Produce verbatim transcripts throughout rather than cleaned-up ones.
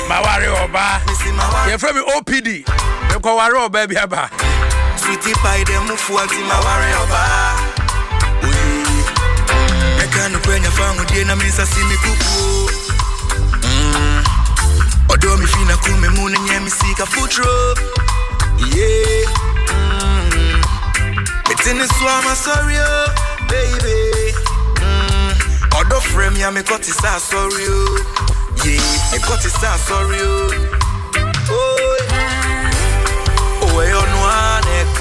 Mawari Oba. You're from O P D. You call Waro baby Aba. Sweetie pie them move for Mawari Oba. I can't bring a family dinner, Miss Simi Kuku. Odo mi fina kume mune nye mi sika futro. Yeah. It's in the swama sorry, baby. Odo frame ya me got it sorry. Yeah, me got it sorry. Oh, oh, I don't know.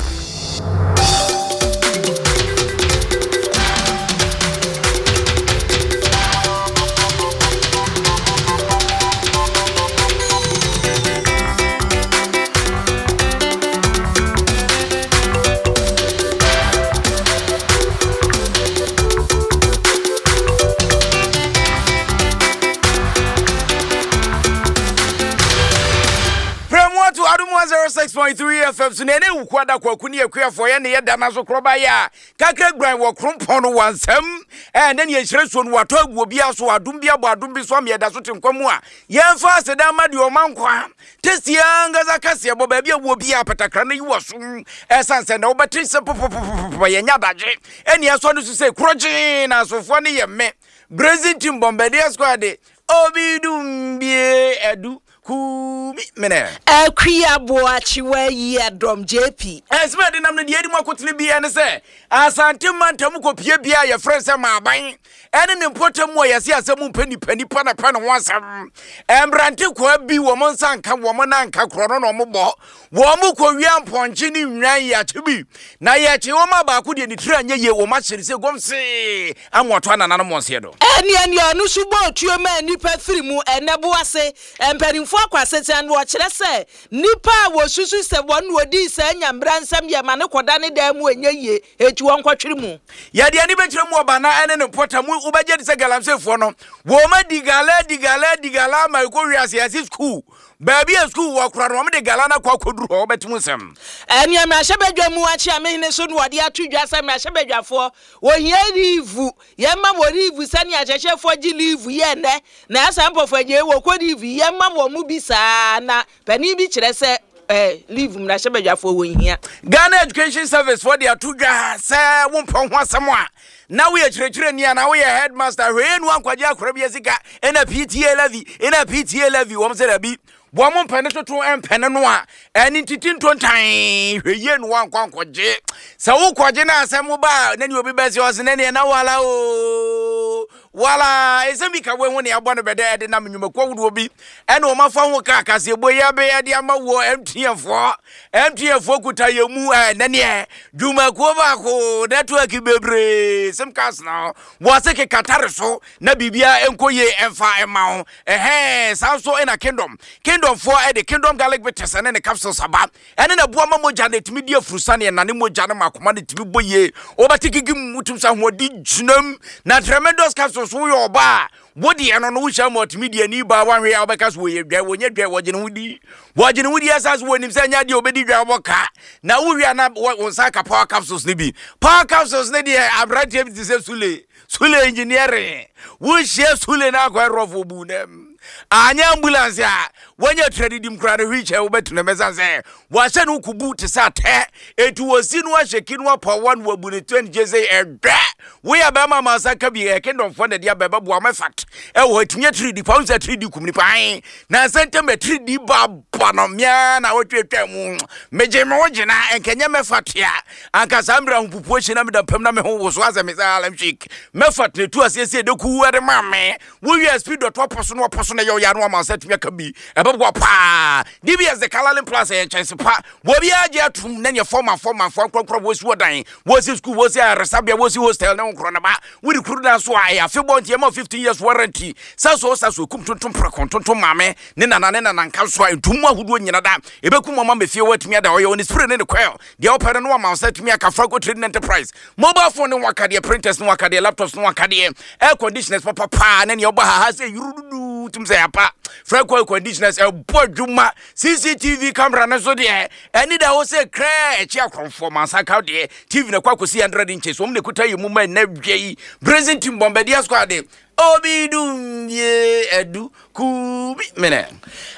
zero six point three F M so ne ne ukwada kwaku ne yakua for ye ne yeda na so kroba ya kakra gran wo krompon no wansam eh ne ne yehire so no wato aguo bia so adum bia bo adum bi so am yeda so tenkwamu a ye fa aseda ma de o mankwa tesia ngaza kase bo ba bia wo bia patakra na yiwo so esanse na wo betri se popopopo ye nya daje eni aso no so se kroje na asofo ne ye me Brazil team Bombardier squad obidum bie edu ku mene akria boachi wa yi adom J P esme de nam ne de edimu akotene bia ne se asante mantam ko pie bia ye friend se ma aban ene ne potam wo yese asemu pani pani pana pana ho asam embrante ko abi wo mo nsanka wo mo na nka kro no mo bo wo mo ko wi amponche ni nwan ya chebi na ye che wo ma ba ko de ni tira anye ye wo ma chere se gomse amoto anana no mo nse do eni eni onu subo otuo ma nipa firi mu enebo ase empanimfo akwasetan wo kire se nipa wo susu se won wodi se nyambra nsam ye ma ne koda ne da mu enye ye etu won kwatwiri mu ya de ani be kire mu oba na ene ne potam u beje de se galamsefo no wo ma digala digala digala ma ko wiase yasi school baby a school wo kura no me de gala na kwa koduru ho betum sem eni am ahebedwa mu achi amehine so no wode atudwa sam ahebedwafo wo hia livu ye ma wo livu sani ahehefo gi livu ye ne na asampofo je wo ko livu ye ma wo mu bisa na pani bi kire se eh live mna ahebedwafo wo hia Ghana Education Service for the atudwa se wo mpon ho asem a na we achirekire ni na we headmaster we nu ankwaje akora bi sika ena P T A levy ena P T A levy wo mse da bi bo mo mpene toto empene no a eni titinto ntan hweye nu ankwankwaje se wo kwaje na asem ba na ni obi besi o se na ne na wala o wala ezemi ka we hu ne abo no bede ede na menwuma kwa wudo obi ene o mafa ho ka akase ebo ya be ede ama wo M T N fo M T N fo kuta yemu eh na ne dwuma ko ba ko network bebre sim kas na wo se ke katare so na bibia enkoye emfa ema ho eh sanso ina kingdom kingdom fo e the kingdom garlic bitters ene ne capsules aba ene na boa mamoja na timi die frusa ne na ne moja na makoma ne timi boye obatikigi mutum sa ho di junam na tremendous capsules so yo ba wodi eno no wucha multimedia ni ba wan hwe abekas wo ye dwa wo nye dwa wo gene wudi wo gene wudi asas wo nim se nya de obedi dwa boka na wo wi na wo saka power capsules ni bi power capsules ne de abrante bi se sule sule engineering wo share sule na kwa rofo bu nem anya ambulance a wanya tradidim kra de hwiche wo betu na mesanse wo se no kubu te sa te etu osi no aheki no apa one wo bu ne twenty jeze edwa we ya ba mama saka bi e kingdom for the dia beba bo amafat e wo etunye three D pounds three D kumni pan na sentem three D ba panomia na wo twetwa mu meje me wo gina enkenya mefat ya anka sambra humpupu chi na me da pam na me ho wo so azame sa alam chic mefat ne tu asiesie de ku ade mame wo wi speed dot poso no poso na yo ya no amaset me ka bi e bebo pa D B S the Kalalin Plus e chance pa wo bi age atum na ne forma forma for kwakwa wo si wodan wo si school wo si resabia wo si hostel na nkro na ba wo di kru na so aya febon tie ma fifteen years warranty sa so sa so kum tonton prakon tonton mame ne nana ne nana nka so entum ahudo nyina da e beku mama me fie watumi ada oyo ne spray ne ne kwel de opere no ma set me aka Frago Trading Enterprise mobile phone ne wakade printers ne wakade laptops ne wakade air conditioners papa pa ne ne oba ha say yurudu tum say apa Frago conditioners e boduma C C T V camera na so de eni da wo say kra e chi akonform ansaka de T V na kwakosi one hundred inches wo me kuta yemu ma na dwei Brazil team Bombardier squad Obidum ye edu kubi mene.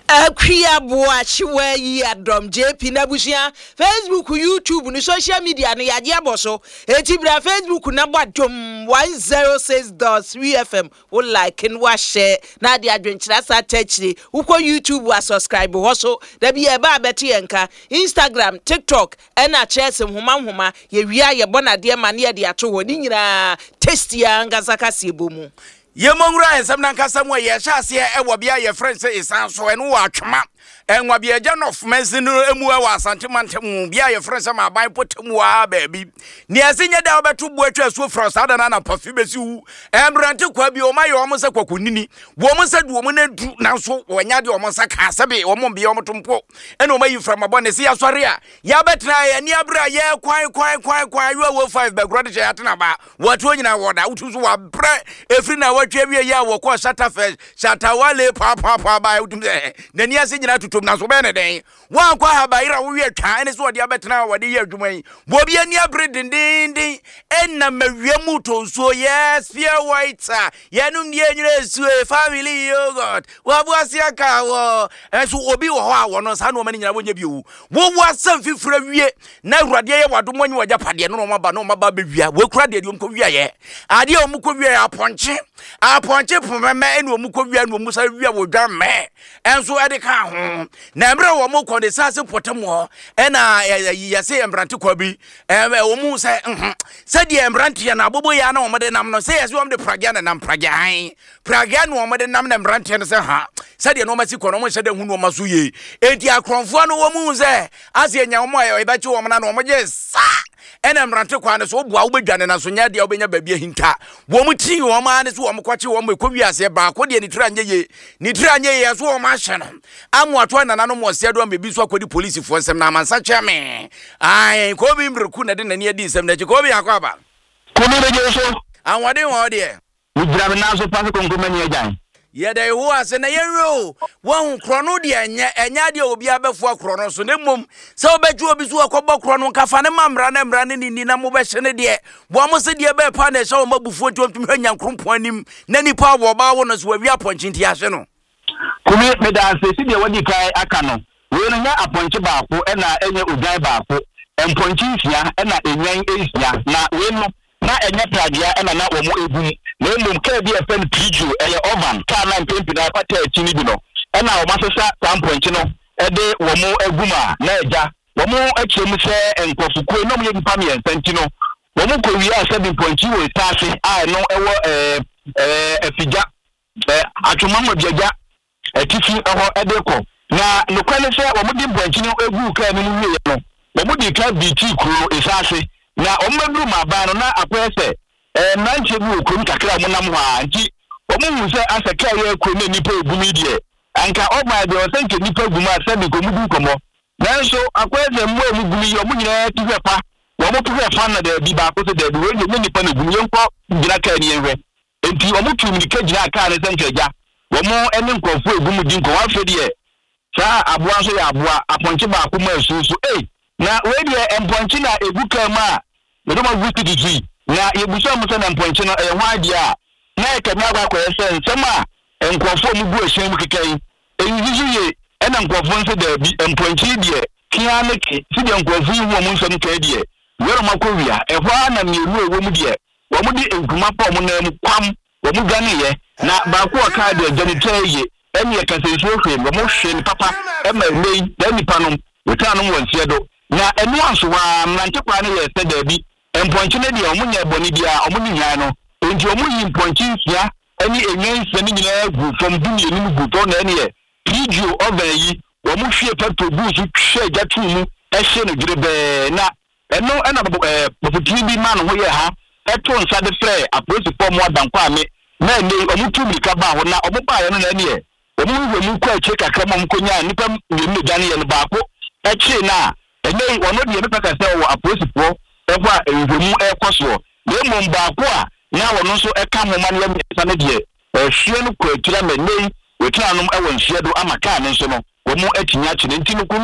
Akria boachi we yi adom J P Nabusia Facebook YouTube ni social media ni yaje aboso etibra Facebook na bwadom one oh six point three F M wo like and wa share na de adwenkyira sa techri uko YouTube wa subscribe ho so da bi e ba beti enka Instagram TikTok ena chese homa homa ye wia ye bonade ma ne ye de ato ho ni nyina tasty anga zakasi bomu Yemongura ensam kasa mo ye hyase e wo bia ye friend say isan so eno wa atwema enwa bia ja no fmensi no emu e wa asante mantem bia ye friend say ma ban potemu wa baabi ne asenye da obeto bu atwa so from sada na na pafi besi wu embrante kwa bi o ma ye o mo se kwakunini wo mo se du o mo na du na so wonya de o mo sa ka sebe o mo bia o mo tompo ene o ma yi from abone se ya sori a ya betra ye ni abra ye kwan kwan kwan kwan you wo five be grod je atena ba watu nyina woda utu so wa bre efri na watwa wie ya wo ko shata fe shata wale pa pa pa ba utum na ni ase nyina tutum na so be ne den wan kwa ha ba ira wo wie twa ene so wode abetena wode ye adwuman bo bia ni abre dindin din enna mawiamu to so yes fear white ye nu ni enyire su family oh god wa bu asia ka wo enso obi wo ho a wo no sa no ma ni nyina wo nya bi wo wo wo asam fifura wie na awurade ye wadom onyi wagya pade no ma ba no ma ba be wia we kura de de ko wia ye ade o mu ko wia aponche aponche pomeme ene o mu ko wia no mu sa wia wo dwa me enso e de ka ho na emre wo mu ko de sase potemo ena ya se embrante kwa bi e wo mu se mhm se de embrante na bobo ya na wo de nam no se yes wo de pragya na nam pragya han pragya no wo de nam na embrante no se ha se de no ma si ko no mo se de hu no ma so ye enti akronfo no wo mu se ase enya wo mo e ba chi wo mo na no mo je sa ena mrante kwa ne so bua wo bedwane na so nya de wo benya babia hinta wo mu ti wo ma ne so wo mkwache wo mko wiase ba ko de ni tira anye ye ni tira anye ye so wo ma hye no amu ato na nanu mo se do am bi so akodi police fo nsem na mansa cheme ai ko bi mreku na de na ni adi nsem na ko bi akwa ba ko ni de so anwade wo de wo dira na so pa ko ngoma ni ajan ye dey ho ase na yenro won krono de enya enya de obi abefo krono so ne mom se obeju obi so akobọ krono kafa ne mamra na mra ne ni na mo be hye de bo mo se de be pa na hye o mabufu ntom hanya nkrompo anim na nipa wo ba wo no so wi aponchi nti ahye no kumi me da se si de wodi kai aka no we no nya aponchi baako e na enye ogan baako emponchi sia e na enyan esia na we no na enye pradia e na na wo mo egum na emum ka bi efen pijo eye ovan ka na mpempi na pata achini bi no e na wo masesa tamponchi no e de wo mo eguma na eja wo mo achiem se enkofukuo no mo ye nipa me ensenti no wo mo ko wi a seven ponchi wo taase a no ewo eh eh afija eh atwoma mo biaja etifi eho e de ko na no kwale se wo mo di ponchi no egu ka ni mu ye no wo mo di ka bi ti kuro esase na omebru maba no na akwese eh manche bu okun kakra mo nam ha nti omu se asaka ye ko na nipa egumi die anka oba de o senke nipa egumi ase bi ko mudu komo nanso akwese mo emu gumi yo mo nyina ti hwepa wo mo ti hwepa na de bi ba ko se de bi we ni nipa na gumi yenko gina ka ni enwe enti omu tu mi ka gina ka ne senke ja wo mo ene nkofo egumi di nko wa fe die sa aboa so ya aboa aponche ba ko ma esusu eh na we die emponche na ebuka ma we do ma wuti di na yebuso mo se na mponche no e hwa dia na e kemi agwa kwa ese nsema enkofo mu bu ehyen mu kekai eyizu ye e na nkofo nse da bi mponche die kia ne ke si de nkofo yi wo mu nsem ka die wero makowia e hwa na mielu ewo mu die wo mu di enkuma pa mo na mu kwam wo mu gane ye na ba ko ka de janitaye eni e kase so hwe wo mu hwe ni papa e ma lei da nipa no wotanu mo nsie do na enu anso wa mrante kwa ne ye se da bi mponchi ne dia omunya boni dia omuni nya no enti omuyi mponchi sia ani enyen sia ni nyina gu from dumi enu gu to na ne video over yi omu hwie petrol boost hwe gatu mu ehye no girebe na eno ena popotini bi ma no ho ye ha eto nsa de fre aprosi form adankwa ame na ne omu tumi ka ba ho na omu ba ye no na ne omu hwe mu kwa eche kakra mo mkonya nipa nyemu gane ye no baako eche na ene ono de me peka se wo aprosi po ekwa enwemu ekoso na mba ko a na wono so eka homa ne yesa ne de ehwe no kwa tira menei wetanum ewo nhie do amaka ne so no wo mu atinya kine ntinu kumi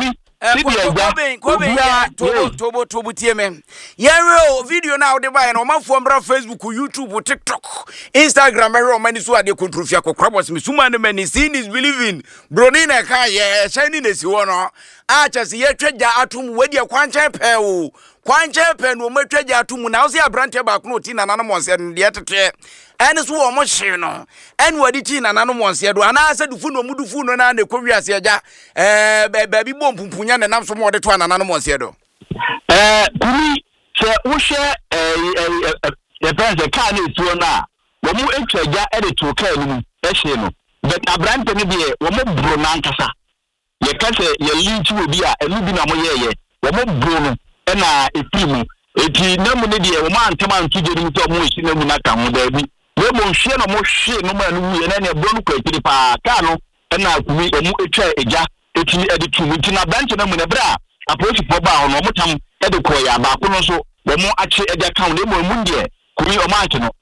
Kobe Kobe Tobo Tobo Tobo T M. Yeah, video now de buy no man from Facebook, YouTube, TikTok, Instagram, every man is what they control for crabs. Misuma the man is seeing is believing. Bronina ka yeah, shining is one. Ah, just ye treasure atum wedi kwanche pe o. Kwanche pe no me treasure atum na o abrante back no tin na nanom se de tete. Ene so wo mo hye no. Ene wadi tin na nanom se do ana ase dufu no mudufu no na na kwowiase agya. Eh ba bi bom pumpunya na nam so mo de to na nanom se do. Eh kuri se wo hye eh eh pense ka na etuo na wo mu etwaja e de to ka ni mu e hye no. But abrante ne de wo mo bro na nkasa. Ye kase ye linchi obi a enu bi na mo yeye wo mo bro no e na etimu eti na mu ne de wo ma antema antuje ni to mo esi na mu na ka mo da bi we mo hye na mo hye no ma nu ye na na bro no kwa etiri pa ka no e na akumi o mu etwa eja eti e de tumu ti na branch na mu ne bra aproach po ba ho no mo tam e de ko ya ba ko no so wo mo ache eja ka no mo mu de kumi o ma ake no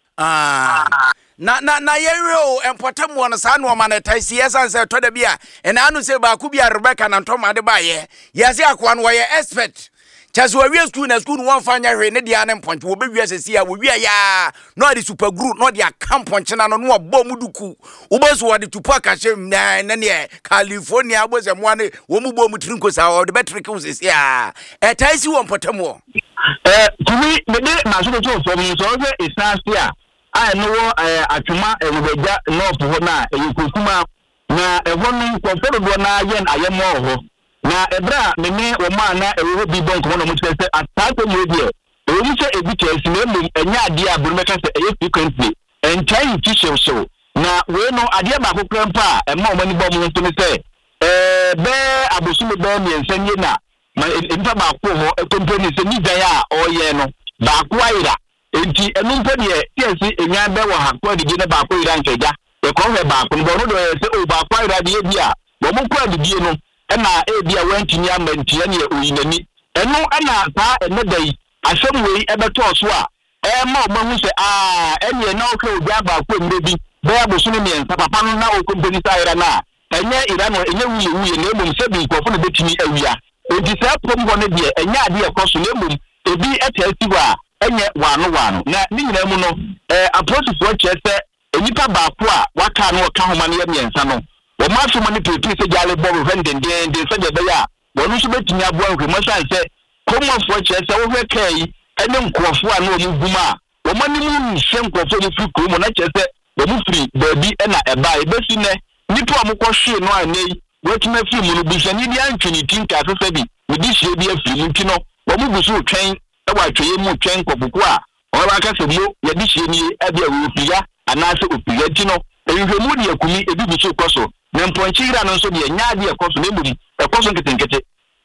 ah na na na yero empotem won sa no manetai siesa se to da bia e na anu se ba ku bia Rebecca na ntoma de ba ye yase akwa no ye expert chaso awie school na school won fanya hwe ne dia ne mponche wo be wi asesi a wo wi ya no de super group no de akamponche na no no obo muduku wo bo so wo de tupa ka hye na na ne California bo se mo ane wo mu bo mu trinko sa wo de betre ke wo sesi a e tai si won potem wo eh kumi me de na so to so mi so se isastia I know atuma eweja north ho na eyikukuma na eho no konforo do na yen ayemo ho na ebra me me o ma na ewo bi bon ko no mo tese atata mo die ewo mi se ebi chesi na mum enya ade a buru meka se eye frequently entai ti show show na we no ade ba ko krempa e ma o mani bom nto ne se eh be abosu me be mi ensanye na ma nta ba ko ho e company se ni dan a o ye no ba ko ayira enti enumpe de tiesi enya be wo hakwa de ne ba ko ira nkeja e ko he ba ko no no do se o ba ko ira de bia wo mo kwa de bie no e na e bia wantini amanti ne oyinani enu e na sa ene dai asem wei e beto so a e ma o mahu se ah ene na o ka obi aba ko mre bi be abosu ne nsa papa no na o company sa ira na enye ira no enye wuye wuye na emum se bi nkofo no betimi awia enti sa pom go ne de enya ade e koso na emum ebi etati wa enye wano wano na ni nyina mu no eh approach for chese enipa ba ko a waka no ka homa ne yemiensa no wo ma so mani pepe se jale bobo vendende de se de beya wonu so betimi aboa nkwe mo san se komo for chese wo hwe kai ene nkofo a no mu guma wo mani mu nhye nkofo ni firi ko mo na chese wo mu firi baby ena eba ebesi ne nipa mo ko hwe no anei wetima firi mu no bushani dia ntwini tinka asese bi odi hye bi afiri mu ntino wo mu busu twen wa tweye mu twen kobuku a o ba ka se mo ye di hye ni e bia wo fiya anase ofiya ti no ehwe mu de akumi ebi bi so koso na mponchi ira no so de nya de koso na ebudi e koso nketenkete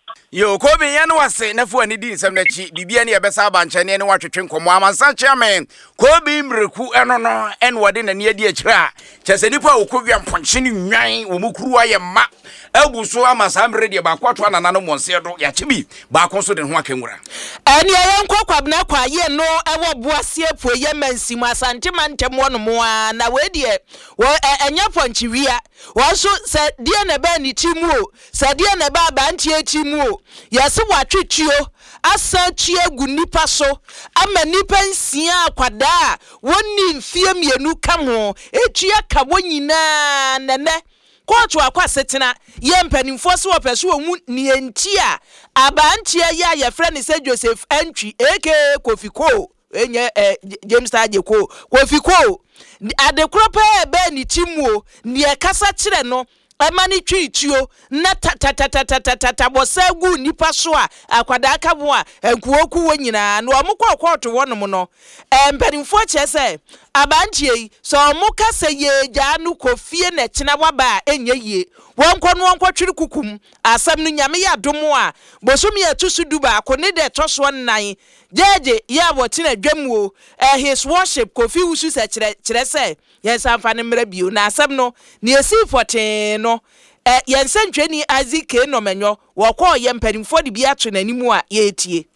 yo ko be yan wase na fu ani di nsem na chi bibia ne yebesa ba nche ne ne watwetwe nkomo amansa chairman ko be mreku eno no en wode na ne adi akira chese nipa okowia mponchi ni nwan wo mukuru aye ma abuso amasa mre de ba kwato anana no monse do ya chibi ba konso de ho akenwura eni ye nkokwabna kwa ye no ewo boase apu ye mansi mu asante mantem wono mo na we de wo enya ponchi wia wo so se die na ba ni timu o se die na ba ba ntie timu o yesi watwetwio asa tue gu nipa so ama nipa nsia akwada woni mfie mienu ka ho etue ka wonyina nene kotu akwa setina ye mpanimfo so opeso omu ni enti a abantia ya ye friend se Joseph Entry aka Kofi Ko enye eh, James Taje Ko Kofi Ko adekro pa be ni timu ni e kasa kire no amani twituo na tatatatata bosagu nipa so a akwada aka bo a enkuoku wonyina no omukọ kotu wonom no empanimfo chese abantie so omuka se ye gya no kofie na kina waba enye ye wonko no wonko twiri kukum asam no nyame ya domo a bosomi atusu duba ko ne de toso nnan jeje ya botina dwamuo eh his worship Kofi Wusu se kire kire se yes amfane mra bio na asam no ne esi foten no eh yensentweni azike no menyo wo ko ye mpanimfo de bi ato nanimu a ye etie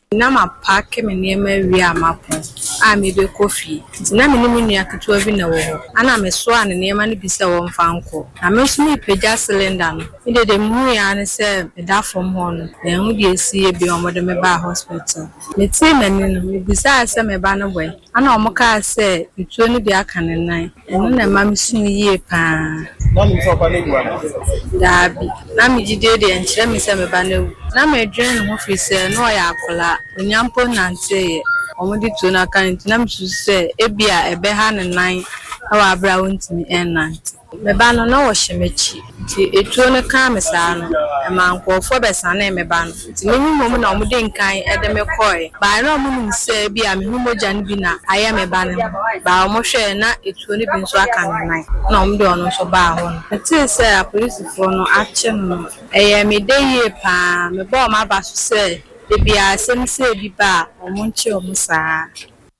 na ma pack me niema wi amapo a me be kofi na me ni munua ketewa bi na wo ho ana me so an niema ne bi se wo mfa nko na me so me pagya cylinder no inde de mu ya ne se me da from ho no na hu de esi e bi o mo de me ba hospital me ti na ni no me bi sa se me ba no boy ana o mo ka se etuo ne bi aka ne nan enu na ma me sun yie pa na me so ba ne gwa da bi na me jide de enkyere me se me ba na wu na me dwen no fi se no ya akola onyampo nante omudi to na kan na msu se ebia ebe ha ne nan awa abra wontimi enant me ba no na wo hyemechi ti etuo ne kan me sa no e ma nkofo be sa na me ba no ti me hu mom na omudi nkan e de me koi ba na omu se bia me hu moja ne bi na aya me ba ne ba omo hwe na etuo ne bi nso aka ne nan na omudi ono so ba ho no ti se a police for no ache no eye me de ye pa me ba o ma ba so se Bia sense bi ba omunche omusa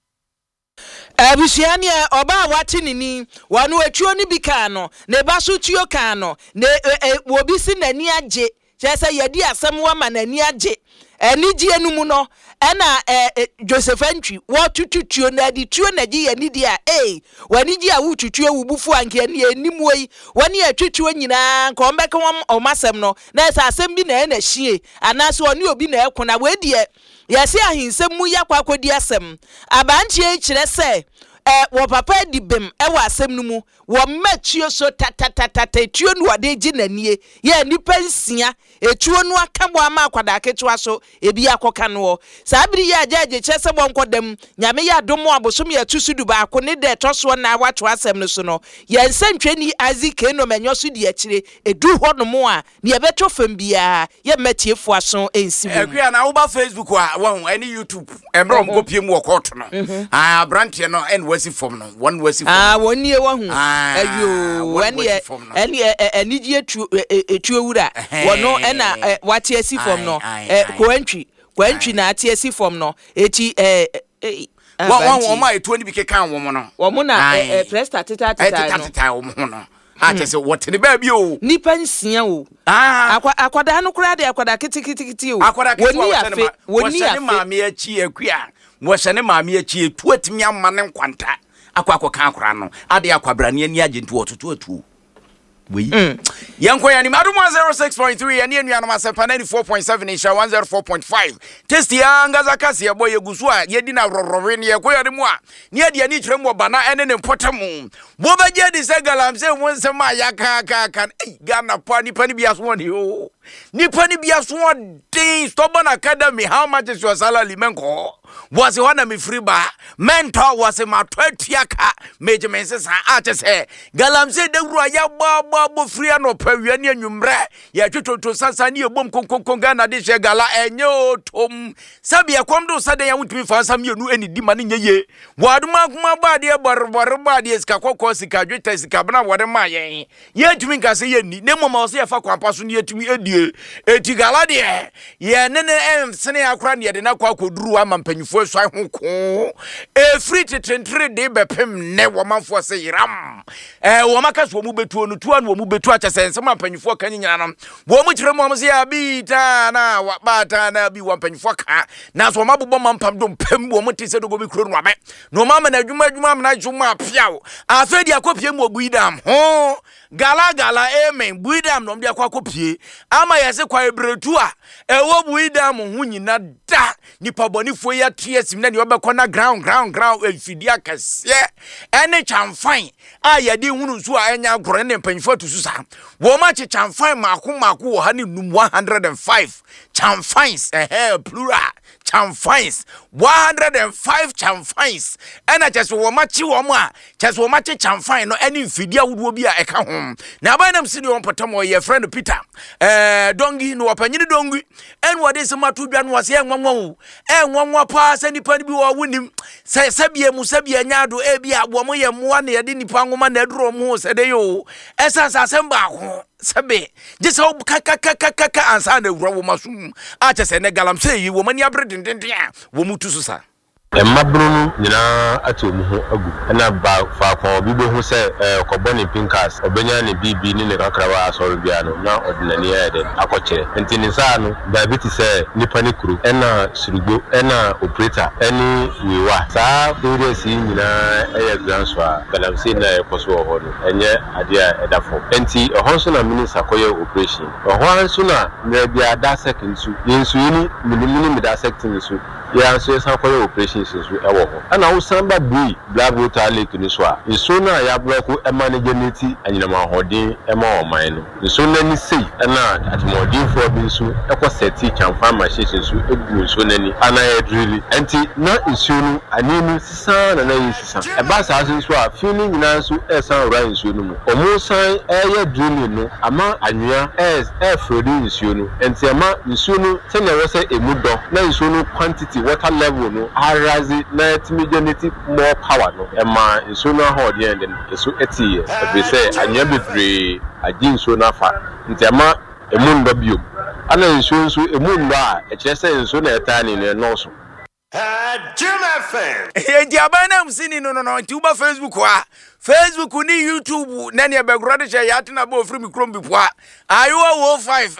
Abusiani oba wati nini wanu etuo ni bi ka no ne ba so tuo ka no ne obi si nani age chese yedi asem wa ma nani age eni ji enumu no ena Joseph Antwi wo tututuo na di tuo na ji yani dia eh wani ji a wo tutuo wubufu anke ni enimu yi wani atutuo nyina nka ombeka wo masem no na esa asem bi na na hie anaso oni obi na ekona we die yesi ahinsem mu yakwa akodi asem abanche e kire se eh wo papa di bem e wa asem no mu wo matuo so tatatatata tuo no wade gi nanie ye nipa nsia etuo no aka bo ama akwada ketewa so ebi akoka no sabiri ya ajaje chese bo nkodam nyame ya domo abosom ya tusudu ba ko ne de toso na wato asem no so no ye nsantweni azike no menyo so di akire edu ho no mo a ne ye beto fam bia ye matiefo aso ensi wo ekua na wo ba Facebook a wo any YouTube emro mko piem wo court no ah branch no en wasi form no one wasi form ah woni e wo hu ayo wani e eni eniji etu etu ewura wono ena wati esi form no kwantwi kwantwi na ati esi form no eti eh won won ma etu oni bi kekan wo mo no wo mo na presta teta teta no teta wo mo no a tese wote ne ba bi o nipa nsia o ah akwada no kura de akwada kitikiti o woni afi woni afi maame achi akua wo hye maame achi etu atimi amma ne nkwanta akwa akoka akora no ade akwabrane ani agentu ototo atu we yanko yani madum one oh six point three yani enu anoma sepa ninety-four point seven isha one oh four point five test ya ngaza kasi ya boy egusu a yedi na rorore ne yakoya ne mu a ne ade ani kyerem bana ene ne mpotemu bo baje di se galamse won se ma yaka ka kan Ghana pa ni pani biaso won o ni pani biaso dey Stubborn Academy. How much is your salary menko was the one me free ba mentor was ma twetiaka major menses a say galamse de ru ya ba bo free no pawia ne anwumre ya twetoto sansa ne ebom konkon Ghana de she gala enyo tom sabia komdo sade ya mutumi fa sam yenu eni di mane nyeye waduma kuma ba de borbor ba de ska kokko sika dweta sika bana wode ma yen ye tumi nka se ye ni ne mama o se fa kwampa so ne yetumi edie eti gala de ye ne ne em sene akra ne de na kwa koduru ama mpanyufo so ho ko e free tentre de bepem ne wo manfo se yiram eh wo maka so mu betuo no tuo no mu betu acha sense ma mpanyufo kan nyina no wo mu kire mo se ya bi ta na wa ba ta na bi wo mpanyufo ka na so mabobọ mampam do pem wo mu tise do go bi kuro no abe no mama na adwuma adwuma na adwuma apiawo afedi akopie mu oguidam ho gala gala amen buidam no mde akopie ama yese kwa ebretu a ewo buidam hu nyina da nipa bonifo ya tiesim na ne obekọ na ground ground ground efidi akase ene chamfan a yade hunu so a enya agoro ne mpanfo to susa wo ma che chamfan mako mako wo ha ne num one hundred five chamfans eh plural chamfans one hundred five chamfans ena cheso wo ma chi wo ma cheso wo ma che chamfan no ene mfidi awudo bi a eka ho na abanam si ne wonpotam wo ye friend Peter eh dongi no opanyini dongi en wode se matu dwa no wase enwanwa e nwanwa pa se nipa bi wo wonim se sabie mu sabie nyaado e bi abo mo ye moa na ye de nipa ngoma na eduro mo se de yo esa sasem ba ho sebe jese o kaka kaka kaka ansa na wura wo masum a chese ne galamse yi wo mani abre dindindin a wo mutu so sa Emabru nyina atomu ho agu na ba fa kwa bi bo ho se okoboni pinkas obenya ne bibi ni ne kakrawa asori bia no na odinani ede akokire enti ni sa no diabetes se nipa ni kuru ena surugbo ena operator eni wiwa sa serious nyina eye granso a galamse na ekoso ho no enye ade a edafo enti ohonso na minister koye operation ohonso na na bia da second su yensu ni minimini mi da second su ya so san koye operation su ewo ho ana wo samba bui black water lake ni so a iso na ya block e manage neti anyina ma hodin e ma oman no iso na ni sei na atmodin for bi so e ko seti chamfa machine so egu iso na ni ana e drill enti na iso no aninu sisa na na yisisa e ba sa so a feeling nyina so e san ra iso no mu omo san e ya drill no ama anwea e e frodi iso no enti ama iso no tene wo se emudo na iso no quantity water level no arazi na etimigenity more power no ema iso no hold end iso eti e say anya bebre agin so na fa nti ama emundo biom ana iso nso emundo a e kire say iso na etani ne no so Jim F M. Eh, diabana msini no no no. Tuba Facebook wa. Facebook ni YouTube. Nani ya background cha yati na bo free micro mbipwa. Ayuwa wo five.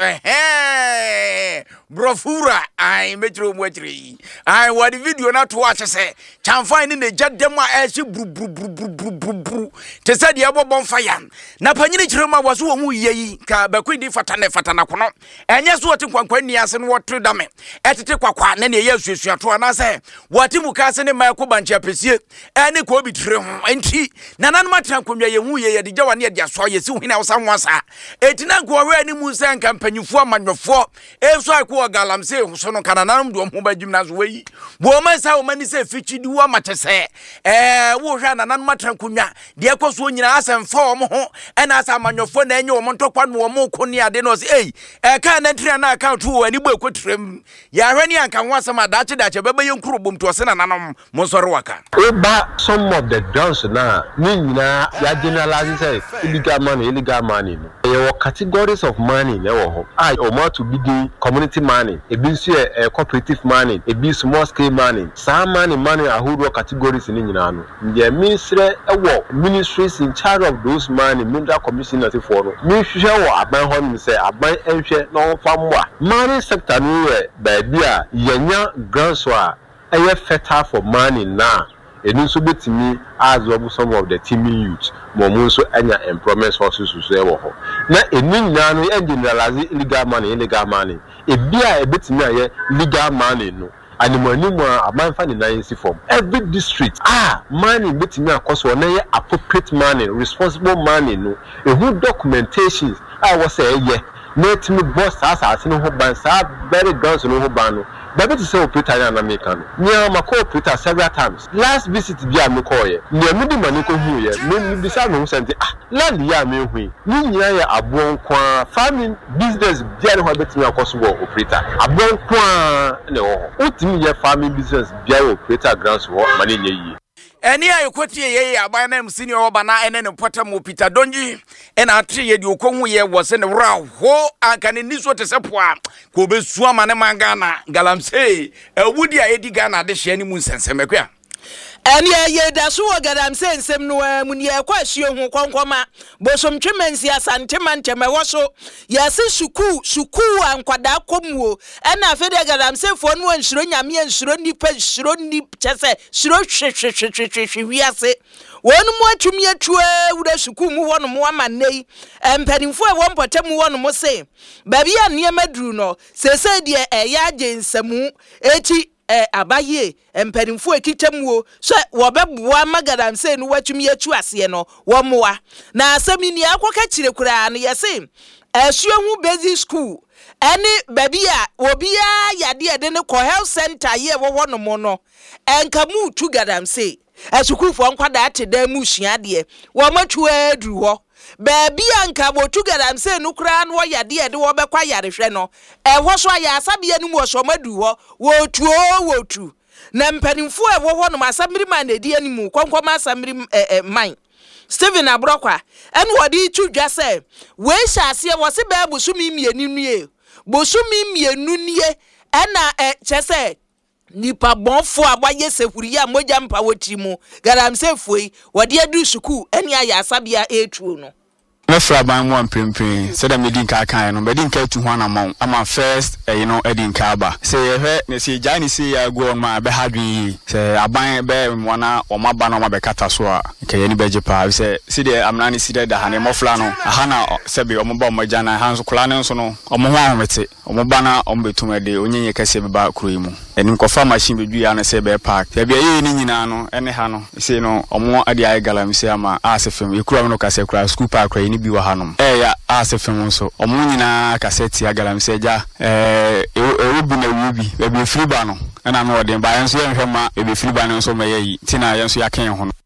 Eh. Brofura. Ai metro mwetri. Ai wadi video na tuwache se. Chamfa ini ne jadema eshi bru bru bru bru bru bru bru. Tesa diabo bonfire. Na panyini chirema wasu wa mu yeyi. Ka bakwindi fatane fatana kono. Enye suwa ti kwa kwa ni yase nuwa tridame. Etite kwa kwa nani ya yesu yesu ya tuwa na se. Wati mukase ne maya kubanchi ya pesie. Eni kwa bitire hon. Enti. Nananu matran kumya ye mu ye ye dijawa ni ya diaswa ye si uhina usa mwasa. Eti na kwa we ni musa nka mpanyufuwa manyofo. Efso haikuwa galamse husono kanananu mduwa mhuba jimnazu weyi. Buwama sa umani se fichi diwa matese. Eee wuha nananu matran kumya. Diya kwa suwo njina asa mfa wamuho. Ena asa manyofo na enye wamonto kwa nwamu kuni adenosi. Ey. Eka nentria na account huwa ni bwe kwa trem. Ya hweni anka mwasa madache dache bebe yonkuru bumtuwasena nanam monsoro waka. Eba some of the dance na nina ya generalize say illegal money illegal money no there were categories of money na wo ho I o ma to begin community money e bi so e cooperative money e bi small scale money some money money ahodo categories ni nyina no the ministry e wo ministries in charge of those money mineral commissioners for no mi hwehwe wo aban ho ni say aban enhwe na wo fa mwa money sector no e ba bia yenya grants a e fertile for money na enu so betimi absorb some of the teaming youth mo so anya employment sources so e wo ho na enu nyina no e generalize illegal money illegal money e bia e betimi aye legal money no animani mu amanfa ni nine form every district ah money betimi akoso na ye appropriate money responsible money no e hu documentations ah wo say ye na etimi boss asase no ho ban sa very guns no ho ban no Baby to say operator na American. Nya ma ko operator several times. Last visit bia me call ye. Nya me di mani ko hu ye. Me bi sa no sente ah land ya me hu. Ni nya ya abon kwa farming business bia ne ho betimi akoso wo operator. Abon kwa ne wo. Utimi ye farming business bia operator grants wo mani nya yi. Eni ayokoti ye ye aban na msini oba na ene ne pota mo Peter Donji ena atre ye di okonhu ye wo se ne wra ho anka ne niso te sepoa ko besu ama ne mangana galamse ewudi a edi Ghana de hye ni mu nsensemekwa Eni ye da so galamse nsem no mu ne ye kwa hye hu konkoma bosom twemensi asante manteme wo so ye se suku suku ankwada komuo ena afede galamse fo no anhiro nyame anhiro nipa anhiro ni chese shiro hwehwehwehwehwe wiase wonu mu atumi atue wura suku mu wono mu amanei empanimfo e won potem wono mu se babi a niam aduru no sese de e ya agensemu eti eh abaye empanimfo ekitamuo so wobeboa magaramse no watumi atu ase no womoa na asamini akoka kire kura no yese asuahu basic school eni baby a obia yade ede ne ko health center ye wo wono mo no enkamu tu garamse asukufo nkwada ateda mu hyiade wo matwu aduru ho baby anka botu garamse no kura no yade ede wo bekwa yarehwe no ehwo so ya asabia no mu so madu ho wo tuo wo tu na mpanimfo e wo ho no asamiri man na di animu konkom asamiri eh man Stephen Abrokwa ene wodi tudwa se we hyase wo se ba busumi mienu nie busumi mienu nie ena eh chese nipa bonfo abaye sehuri ya moja mpa wotimu galamse foi wode adu suku eni aya asabia etuo no me fra ban mo ampempem se da medin ka kan no medin ka tu ho na mon ama first eh, you know edin ka ba se ye he ne se ja ni se ya go ma be hadwi se aban be mona o ma ba no ma be kata so a ke ye ni beje pa se se de amna ni se da ha ne mo fla no aha na se be o mo ba o ma ja na ha so kula ne so no o mo ho ahomete o mo ba na o betum de onyenye kase be ba kuro yi mu enim ko fa machine be dwi ya na se be park se be ye ni nyina no ene ha no se no o mo ade ay galam se ama asefem e kura no kase kura school park ni bi wa hanom eh ya asefem so omo nyina cassette agalam seja eh e bi na wubi e bi free ba no na no de ba enso ye hwema e bi free ba no so mayi tina yenso ya kan ho no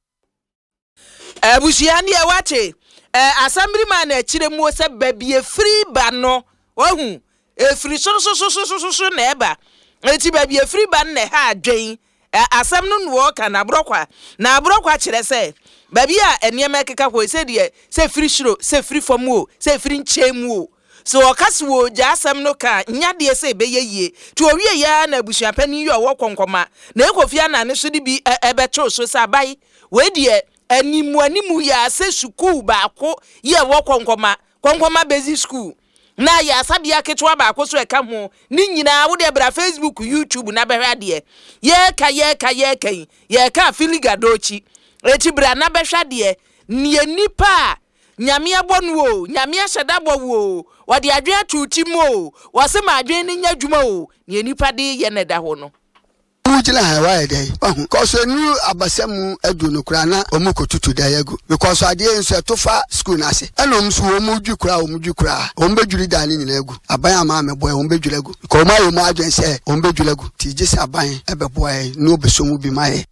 abusia ne e wache eh assembly man na chire mu se ba bi e free ba no ohu e free so so so so so so na eba eti ba bi e free ba na ha adwen asem no no ka na brokwa na brokwa chire se baby a enema keka ko se de se free shiro se free from wo se free nchemu wo so okase wo ja asem no ka nya de se be yeye to owie ya na abusua pani yo wo konkoma na ekofia na ne so de bi ebeto so sa bai we de animu animu ya se school ba ko ye wo konkoma konkoma basic school na ya sabia ketwa ba ko so eka ho ni nyina wo de bra Facebook YouTube na behwa de ye ka ye ka ye kan ye ka filigadochi eti bra na behwa de nie nipa nyame abonu o nyame ahyedabo wo wode adwe atuti mo wose ma adwe ni nya dwuma o nie nipa de ye ne da ho no ujila ha wa ede ohun ko so nu abasemu adunu kura na omukotutu da yagu because ade enso tofa school na ase enom so omudwu kura omudwu kura ombejuri da ni nyina agu aban ama me boy ombejuri agu ko ma yo ma adwen se ombejuri agu ti je se aban ebe boy no besomu bi maye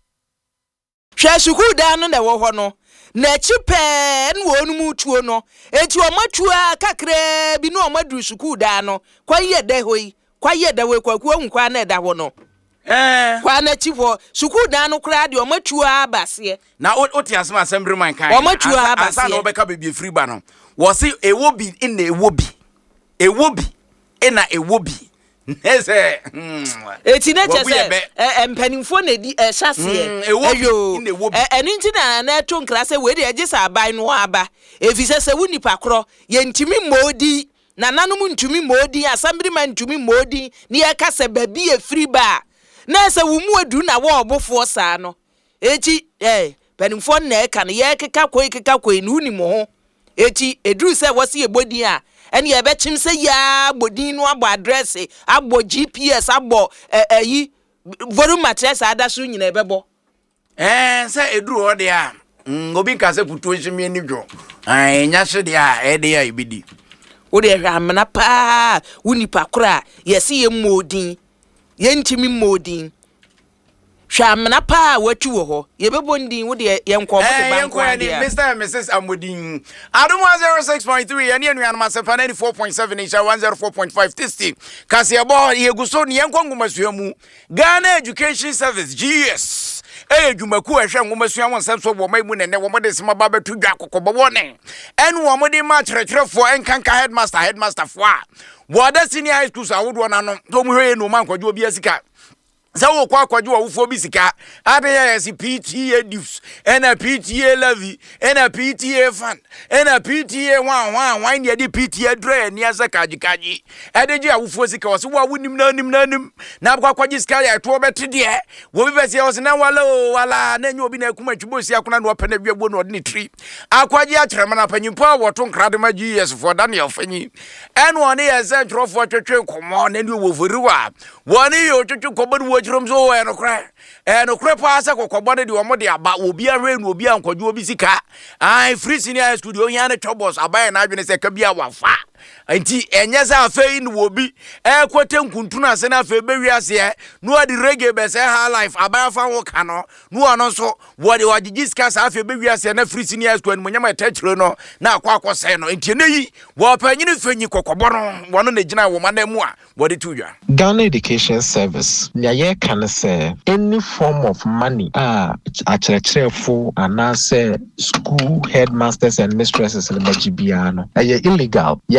hwe school da no na wo ho no na chipe nwo onum tuo no eti o matua kakra bi no o madru school da no kwaye da hoyi kwaye da we kwaku ohun kwa na da ho no eh kwa na chipo school da no kra de o matua abase na o ti asema assembly man kan o matua abase asa na obeka bebie free ba no wo se ewo bi ina ewo bi ewo bi ina ewo bi nese eti na chese empanimfo na di ehase eyo eni ntina na eto nkrase we de agisa aban no aba efise se wuni pakro ye ntimi modi na nanum ntumi modi assembly man ntumi modi ni e kase babi e free ba na se wumu adu na wo obofo sa no eti eh panimfo na e kan ye keka koi keka koi nu ni mo eti edru se wose e bodi a eni ebe chim se ya bodin no abo address abo G P S abo eyi volume mattress adaso nyina ebebo eh se edru ho de a obi ka se putu ehimi ani dwo ai nya hye de a e de a ibidi wo de hwamna pa wunipa kora yesi ye modin ye ntimi modin hwamna pa watu wo ho ye bebo ndin wo de ye nko mo de banko de Mister and Missus Amodin Adum one oh six point three ene enu anama sefa ninety-four point seven Isha one oh four point five Tisti kasi abo ye guso ne enko ngumasuya mu Ghana Education Service G S eh dwumaku ehwe ngumasuya won semso bo mai mu ne ne wo mo de sema ba betu dwa kokobo wone enu wo mo de ma kyerɛkyerɛfo enkanka headmaster headmaster fo a wo da senior high school sa wodo na no to mu hwe no man kwadwo bi asika Zawo kwa kwa jua ufo bisika ade ya si P T A dues ena P T A levy ena P T A fund ena P T A wan wan wan ya di P T A dre ni asa kaji kaji ade ji ufo sika wasi wa wunim na nim na nim na kwa kwa jisika ya to betide e wo bi bese wasi na wala wala na nyi obi na kuma twibosi akuna no pene biabo no ni tri akwaji a kyerema na panyimpo a woto nkrade ma G S for Daniel Fanyi eno one ya ze trofo twetwe komo na ni wo voriwa woni yo twetwe kobo Rumzo eno kra eno kra pa sa kokobode de omo de aba obi ahwe nu obi ankwadwo obi sika ai free senior studio hia na chobos abai na adwene se ka bia wafa anti enye za afei nu obi e kwete nkuntu na se na afei bewi ase nu adi reggae be se high life abai fa wo ka no nu ono so wo de wagigi sika sa afei bewi ase na free senior school nu nyama tachiro no na akwa akose no anti neyi wo panyini fanyi kokobo no wono na gina wo manamu a wo de tuwa Ghana Education Service nya can say any form of money ah a churchful and say school headmasters and mistresses in the G B A no illegal.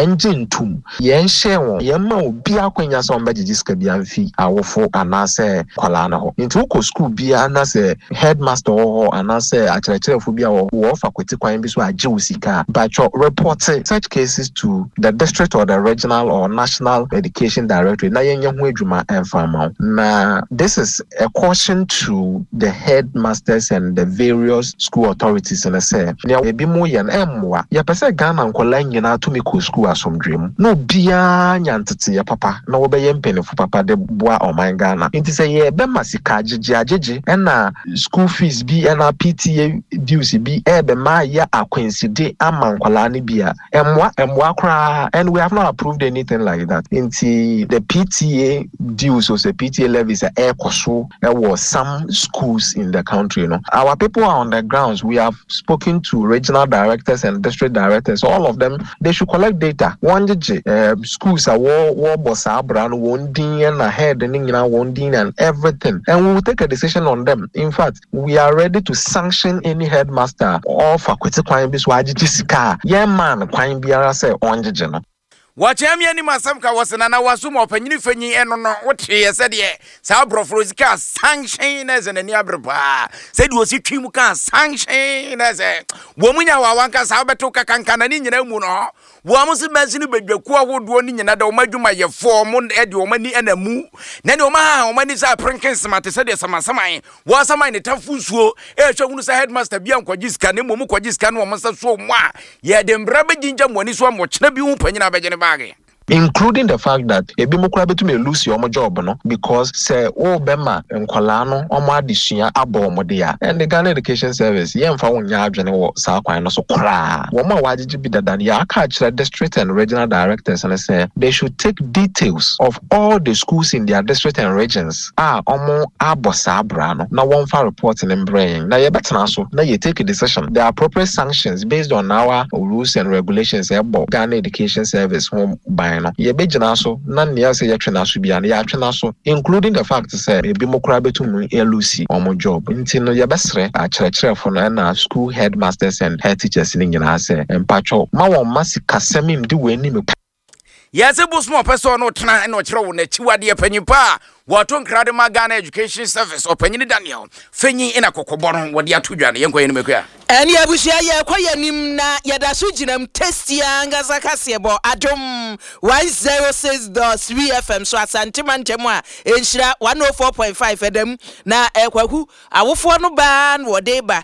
yɛngye ntum yɛnhyɛ wɔn yɛma obi akwanya sɛ ɔmbɛgyegye sika bi amfi awofo anaasɛ kwalaa no hɔ nti wokɔ school bia na sɛ headmaster wɔ hɔ anaasɛ akyerɛkyerɛfo bi a wɔfa kwati kwan bi so agye wo sika but report such cases to the district or the regional or national education directorate na yɛnyɛ ho adwuma ɛmfa ma wo na this is a caution to the headmasters and the various school authorities in the say nea ebi mo yɛ no ɛmmoa yɛpɛ sɛ Ghana nkɔla nyinaa tumi kɔ school asomdwe mu na obiara nya nteteyɛ papa na wɔbɛyɛ mpanyinfo papa de boa ɔman Ghana nti sɛ yɛbɛma sika agyegye agyegye ɛna school fees bi ɛna P T A dues bi ɛbɛma yɛ akwanside ama nkɔla no bi a ɛmmoa ɛmmoa koraa and we have not approved anything like that nti the P T A dues or the P T A levies are air koso ɛwɔ some schools in the country you know our people are on the grounds we have spoken to regional directors and district directors all of them they should collect data one uh, schools are war war bossa brand one din and ahead and you know one din and everything and we will take a decision on them in fact we are ready to sanction any headmaster or faculty kwine bis waji sika yeah man kwine biara say onje no Wachemi ani masam ka wasena na wasuma opanyini fanyi eno no wote ye said ye sa brofro sika sanction as en ni abreba said wo si twimu ka sanction as wo munya wa wanka sa beto kakanka na ni nyina mu no wo amusi mazini bedwaku ahodo ni nyina da wo madwuma ye form e de wo mani anamu na ne wo ma wo mani sa prinkin smart said ye samasaman wo asaman ne tafusuo e hwa hunu sa headmaster bia nkwaji sika ne momu kwaji sika no wo masa so mu a ye de mbra bejinja mwani so mo kyena bi hu panyina bejene including the fact that ebi mukura betumi lose your job no because say o bema nkwala no omo adesua abo mo de ya and the Ghana Education Service ye mfa wonya adwene wo sa kwan no so kra wo ma wagege bi dadan ya aka kire district and regional directors and say they should take details of all the schools in their district and regions ah omo abosa abra no na won fa report in brain na ye betena so na ye take a decision the appropriate sanctions based on our rules and regulations about Ghana Education Service home by no ye bejina so na ne say ye twena so bia na ye atwena so including the fact say ebi mokura betum elusi omo job nti no ye besre a kyerɛkyerɛfo no na school headmasters and head teachers ni nyina say empacho ma won masika semim di wani me Yes, a bus more person no tena no kyerɛ na chiwade panyipa wato nkrade ma Ghana Education Service opanyini Daniel fenyi ina kokoboro wode atodwa na yenko yenum ekua eni abusia ye kwayanim na yeda so ginam testia ngasa kasebo adom one oh six point three F M so asantima ntemu a enhira one oh four point five edam na ekwaku awofo no ba na wode ba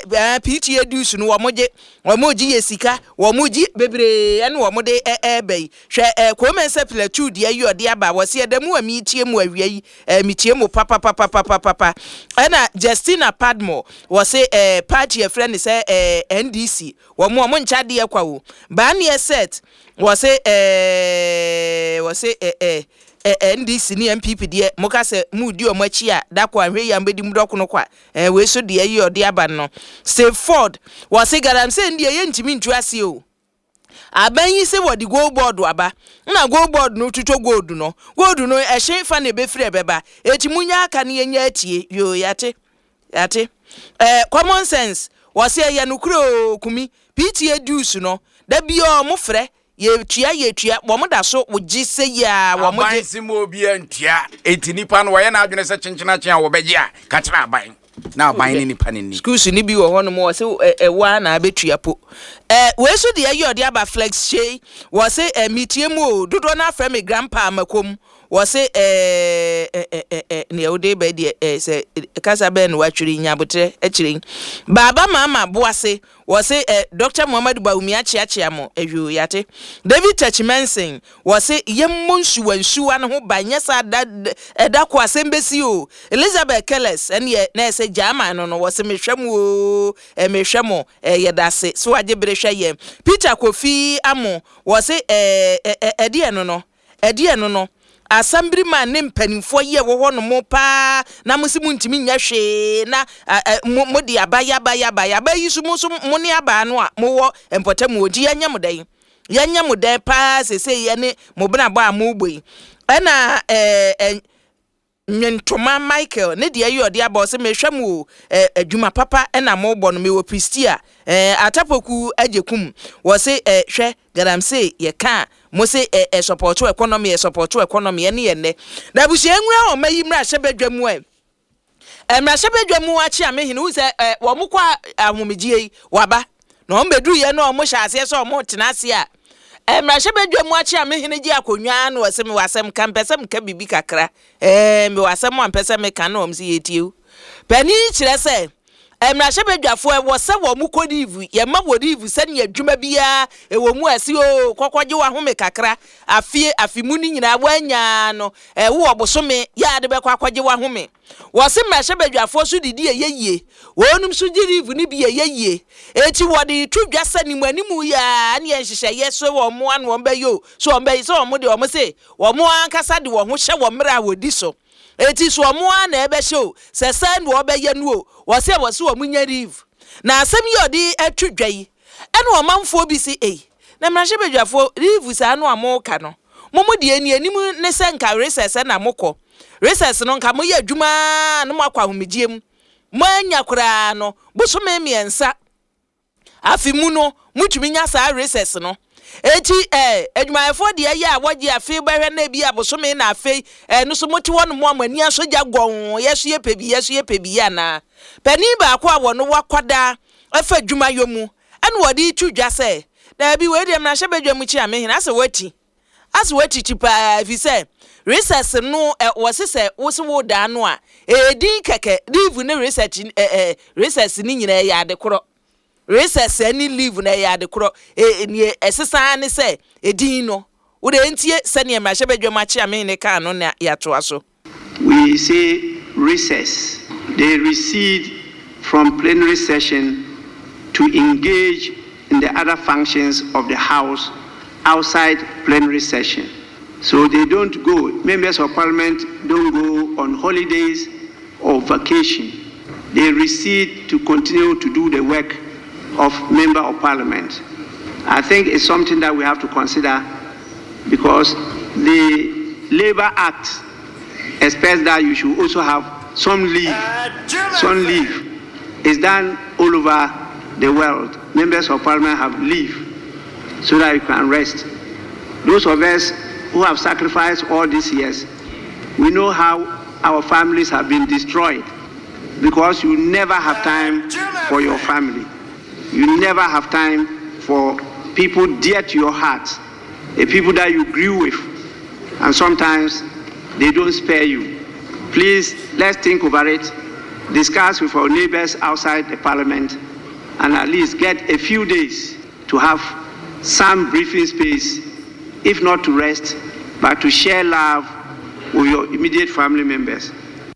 P T A dues no wo moje wo moji yesika wo moji bebre ene wo mode ebe hwe komense platu de ayi ode aba wo se edam wa mi tie mu awie eh mitiemu papa papa papa papa ana Justina Padmore was say eh party a friend say eh N D C wo mo mo ncha de kwa wo ba na set was say eh was say eh eh N D C ni M P P de mo ka se mu di o machi a da kwa hwe ya mbedi mu doko no kwa eh we so de ayi ode aba no say Ford was say garam say ndi ye ntimi ntu ase o abanyi se wodi go board aba na go board no tuto gold no gold no e hye fa na be free beba etimunya aka na yenya atie yo yate yate eh common sense wose ye no kuro kumi P T A dues no da bi o mo frɛ ye tua ye tua bo mo da so wo gi se ya wo mo gi simo obi antua etinipa no ye na adwene se kyenkyena kyen a wo begye a ka kira aban na aban ni nipa ni schools ni bi wo ho no mo se ewa na abetua po eh we so de ye ode aba flex shey wo se mitiem o dodo na fra me grandpa makom wo se eh eh eh ne ode ba de eh se kasa ben wa twiri nyabotre e kire baba mama boase wo se eh Doctor Muhammad Baumi achiachia mo ehwo yate David Tachmensen wo se yemmo nsuwa nsuwa no ho banyesa da da kwa sembesi o Elizabeth Kellis ene na se jama no no wo se mehwam o e mehwam e yedase so agebre hwa ye Peter Kofi amo wo se eh ede no no ede no no asambri man ne mpanimfo ye wo ho no mo pa na musimu ntimi nya hwe na mo di abaya abaya abaya abayi su mo so mo ne aba no a mo wo empota mo odi anya mo dan yanya mo dan pa sese ye ne mo bena ba mo gboi ana eh Nyentoma Michael ne de ayi ode aba se mehwam wo adwuma papa na mo bɔ no me wo Pristia eh atapoku ajekum wo se eh hwɛ garamse ye ka mo se eh support economy eh support economy ne ye ne na busu enwura o mayi mra hye badwamu e emra hye badwamu achi amehene wo se eh wo mo kwa ahomegye waba na o bedu ye na o mo hye ase so o mo tena ase a emra hye badwamu achi amehene gi akonwa na wo se me wasem kan pesem ka bibi kakra eh me wasem am pesem kan na o mse yetie pani kire se emra hye badwafo e wo se wo mo kodivu ye ma wodivu se ne adwuma bia e wo mu ase o kokogye wa home kakra afie afimu ni nyina wanya no e wo obosome ya de be kwakogye wa home wo se emra hye badwafo so didi eyeye wonum so girivu ni bia eyeye eti wo de tudwa se ni mu animu ya ne yenhyehyɛ yeso wo mo anu wo mbayo so wo mbayi so wo mo de wo mo se wo mo ankasa de wo ho hye wo mra wodi so eti so mo na ebe show se san wo be ye nu o wo se wo se wo munya riv na asem yi odi atwudwai ene wo manfo bi si eh na mrahye bedwafo riv sa no amoka no momo de ani anim ne se nka recess na mokọ recess no nka mo ye adwuma no makwa homegiem mo anya kura no busome miensa afimu no mutumi nya sa recess no eti eh adwumayefo de aye a woje afi behwe na bi abosome na afi eh no so moti wonu mo amani asoja gon yeso ye pebi yeso ye pebi ya na pani ba kwa wono wakwada afa adwumayomu ene wodi tudwa se na bi we de mra hye badwamu chi amehina ase wati ase wati tipa fi se research no eh wosese wose wo da no a edin keke live ne research eh eh research ni nyina ya de koro recess any leave na ya de kro e ni esesa ne se edin no wo de ntie se ne ma hye badwam achi amene ka no na ya to aso. We say recess, they recede from plenary session to engage in the other functions of the house outside plenary session. So they don't go, members of parliament don't go on holidays or vacation. They recede to continue to do the work of member of parliament. I think it's something that we have to consider because the Labour Act expects that you should also have some leave. Some leave is done all over the world. Members of parliament have leave so that you can rest. Those of us who have sacrificed all these years, we know how our families have been destroyed because you never have time for your family. You never have time for people dear to your heart, the people that you grew with, and sometimes they don't spare you. Please, let's think over it, discuss with our neighbors outside the parliament, and at least get a few days to have some breathing space, if not to rest, but to share love with your immediate family members.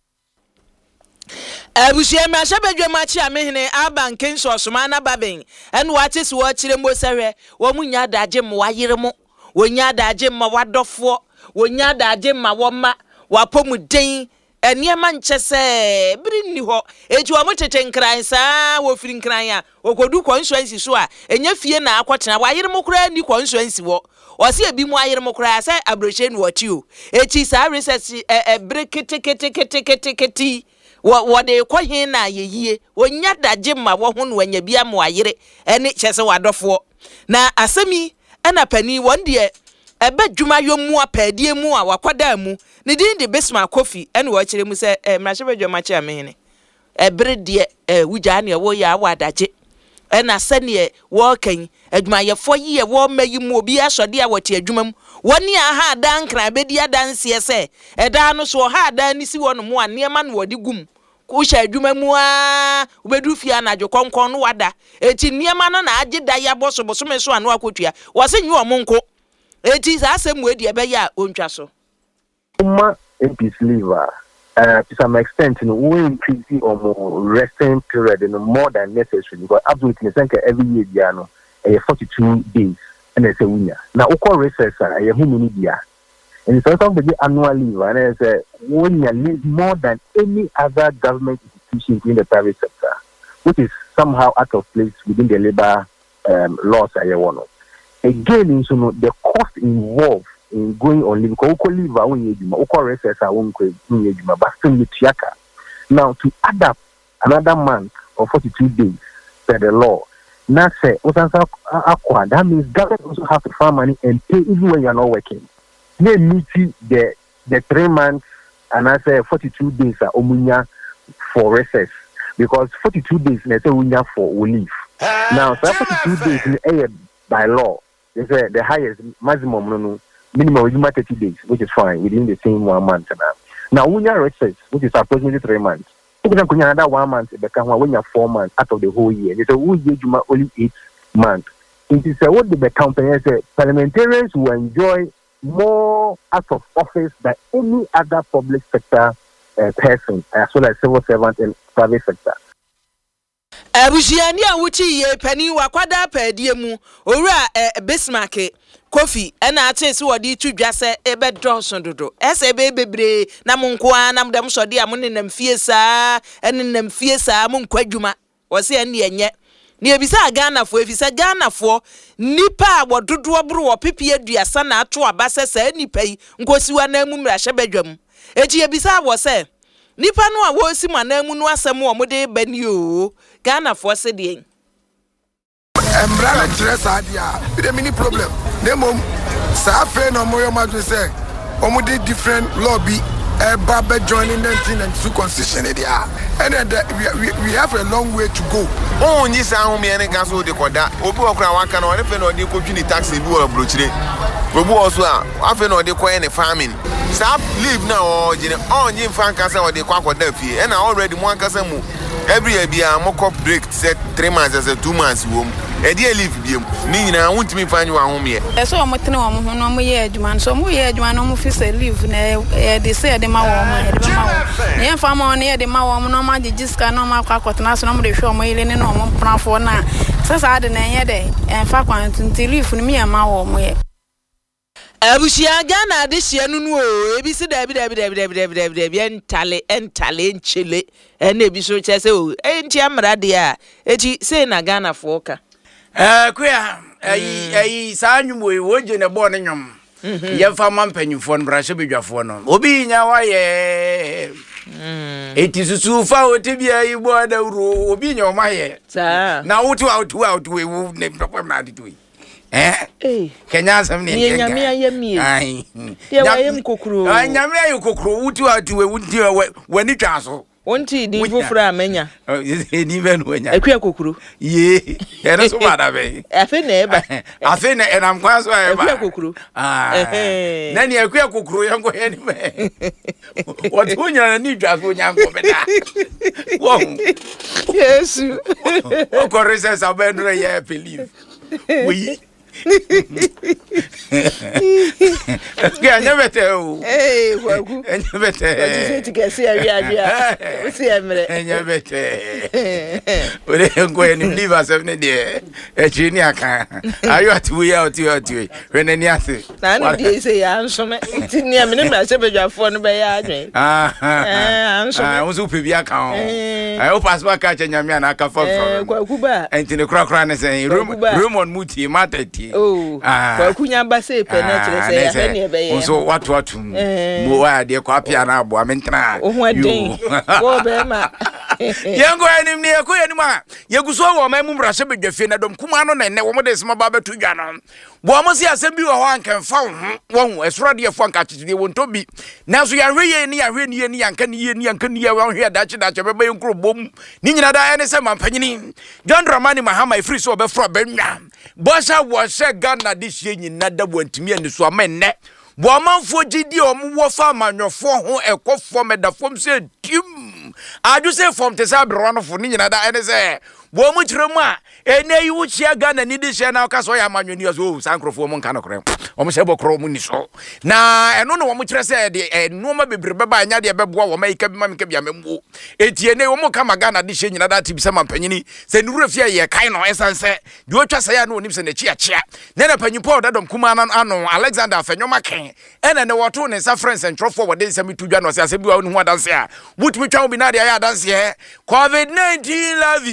Abusia ma shabedwa machi amehene aba nkenso osomana baben ene wate se wo kire mo sahwe wo munya daje mo wayere mo wonya daje ma wadofo wonya daje ma woma wapomu den ene ma nchese biri ni ho eji wo motete nkran saa wo firi nkran a okodu konsuansi so a enya fie na akwotena wayere mo kura ni konsuansi wo wose ebi mu ayere mo kura sa abroche ni wati o echi saa research e brekete kete kete kete kete wo de ko hin na yeyie wonya daje ma wo ho no wanya bia mo ayere ene kyese wadofo na asemi ena pani won de ebe dwuma yomu apadie mu a wakwada mu ne din de besma coffee ene wo kire mu se mrahye badwama kye amehene ebre de wugya ne wo ya wadaje ena sane wo kan adwuma yefo ye wo mayi mu obi asode a wote adwuma mu woni aha dan kra bedi adanse se eda no so ha dan ni si wono mu anema no wodi gum ku sha adwuma mu a obedu fia na dwokonkon no wada eti niema no na ageda ya boso boso me so anu akotua wose nyi omonko eti sa asem we de be ya ontwa so uma M P sliver uh to some extent no we increase or resting period no more than necessary because absolutely think every year dia no eh forty-two days and it's a winner now ukọ recess eh hu mini dia and so some the annual leave and it's a one year leave more than any other government institution in the private sector, which is somehow out of place within the labor um, laws I want. Again, so the cost involved in going on leave because we leave our own ejuma we call recess our own ejuma but still with yaka. Now to add up another month or forty-two days per the law. Now say that means government also have to find money and pay even when you are not working. They meet the the three months and I say forty-two days are omunya for recess because forty-two days let's say omunya for leave. Now so forty-two days in a by law they say the highest maximum no no minimum is thirty days which is fine within the same one month now. Now omunya recess which is approximately three months. If you can another one month, it becomes when you're four months out of the whole year. They say who year you only eight months. It is a what the company say parliamentarians will enjoy more out of office than any other public sector uh, person, as well as civil servant and private sector. Abusiani awuchi ye pani wakwada pedie mu owura Bismarck Kofi ena atese wodi tudwa se ebe dɔso dodo ese be bebre na monkoa na mdam sode a monenam fie saa enenam fie saa monkwadwuma wose ene enye ne ebisa Ghana fo efisa Ghana fo nipa wododo bro wo pepie aduasa na ato abase saa nipa yi nkosiwa na mu mra hyebadwam eji ebisa wo se nipa no a wo si manamu no asem wo mode bani o Ghana for se de embrana tresa dia the mini problem dem sa fe no moyo ma do say omo dey different lobby e ba be joining nineteen ninety-two constitution dia and we, we have a long way to go on yi sa home ene ga so de koda obi okura waka na one fe no de ko twini tax bi wo brochire obi also a afa no de ko ene farming stop leave now or jine on yin fan kasa o de kwa koda fie and already mo kasa mu every year bia mo cop break set three months as two months wo e dey leave biem ni nyina wontimi fanyi wa home ye e so mo tene wo mo no mo ye adwuma so mo ye adwuma no mo fi se leave na e dey say de ma wo mo e de ma wo ye fa mo ne de ma wo mo no ma jiska no ma kwa kwotena so no mo de hwe mo ile ne no mo prafo na sasa de na ye de en fa kwantunti leave no mi ya ma wo mo ye Abusia Ghana de hia nunu o ebi si da bi da bi da bi da bi da bi da bi entale entale nchele ene ebi so chese o enti amra de a eji say na Ghana fo ka eh kuya ayi ayi sa nwumo e woje ne bo ne nwom ye fa mampanyufo no brahye bedwafo no obi nya wa ye eti susu fa otibia yi bo da uro obi nya o ma ye sa na wotu wotu wotu we wu ne papa na de to eh Kenya sam ne Kenya nyame ayemi ai ye wa yem kokuru ai nyame ayi kokuru wotu wotu we wunti wani twaso wonti di fufura amenya ni ben wanya akua kokuru ye era so bada be afi na eba afi na enam kwa so eba akua kokuru ah na ni akua kokuru yango ye ni me wotu nya ni twaso nyango beda wo Yesu o correse sa benro ye believe oui Est-ce never tell? Eh, wagu. Never tell. What you say to get see a ria? We see emre. Never tell. We go and leave us every day. E chini aka. Are you at we out you out you? When any ase. Na no dey say ya nso me. Ti ni am ne ma se bedwafo no be ya adwen. Ah. Eh, anso. Ah, unso pe bi aka ho. I hope as ba ka nyame na aka for from. Eh, kwaku ba. Enti ne kra kra ne say room room on muti matati. Oh. Kwaku nya ba se pe na kire say ya ne be ye. So what what mo wa de kwa pia na abo amentra. Ohu adin. Wo be ma. Yengo enim ne yakọ enim a yeguso wo mamu mrahye bedwafe na dom kuma no na ne wo mo de sema ba betu dwa no bo mo se asem bi wo ho anka fa wo ho esoro de fo anka titide wo ntobi na so ya hweye ni ya hwe ni ni anka ni ye ni anka ni ya wo hwe da chi da che beba yenkro bom ni nyina da ene se mampanyini John Dramani Mahama ifri so be fro benwa bo sha wo she Ghana de hye nyina da bo antimi ani so amenne bo amanfo gidi o mo wo fa amanyofo ho ekofo medafom se tim adu se form te sa bro no fo ni nyina da ene se bo mu kiremu a ene yi wo chia Ghana ni de hye na ka so ya amanwoni so o sankrofo mo nka no kre o mo se bokro mu ni so na eno no wo mo kire se de eno ma bebre beba anya de beboa wo mai ka bi ma me ka bi amembo etie ne wo mo ka Ghana de hye nyina da ti bi se mampanyini se ni rufia ye kai no esanse de o twa se ya no onim se na chia chia ne na panyimpo da dom kuma na ano Alexander Afenyoma ken ene ne woto ne sa friends and trofo wo de se mi tudwa no se ase bi wa no ho adanse a mutumi twa obi na de ya adanse covid nineteen lavi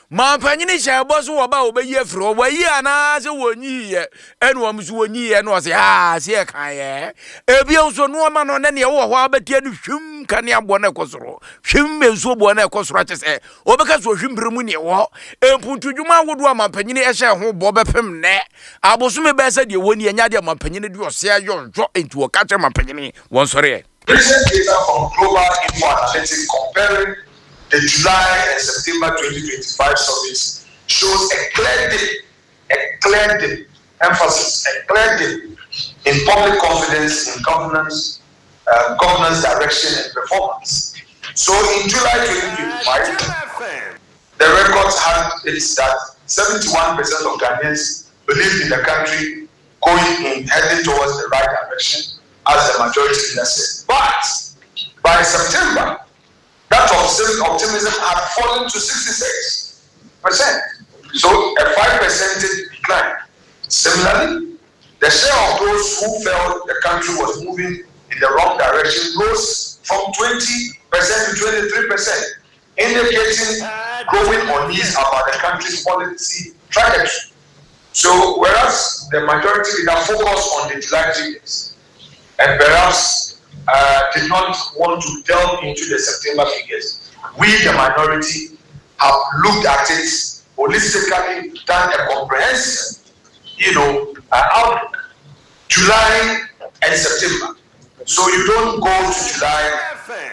mampanyini hye boss wo ba obeyi afiri obayi ana se wonyi ye ene wo mso wonyi ye no se ah se e kan ye ebi nso no ma no ne ne wo ho abatie no hwim kan ya bo na ekosoro hwim enso bo na ekosoro kyese obeka so hwimbere mu ne wo empuntudwuma wodo amampanyini ehye ho bo bepem ne abosume be se de woni enya de amampanyini de ose ayonjo enti wo ka che amampanyini won sore. Recent data from Global Info Analytics comparing the July and September twenty twenty-five surveys shows a clear dip, a clear dip, emphasis, a clear dip in public confidence in governance, uh, governance direction and performance. So in July twenty twenty-five, the records had it that seventy-one percent of Ghanaians believed in the country going in heading towards the right direction, as the majority leader said. But by September, that optimism had fallen to sixty-six percent. So a five percent decline. Similarly, the share of those who felt the country was moving in the wrong direction rose from twenty percent to twenty-three percent, indicating growing unease about the country's policy trajectory. So whereas the majority leader focused on the July figures and perhaps uh, did not want to delve into the September figures, we, the minority, have looked at it holistically, done a comprehensive, you know, uh, outlook, July and September. So you don't go to July.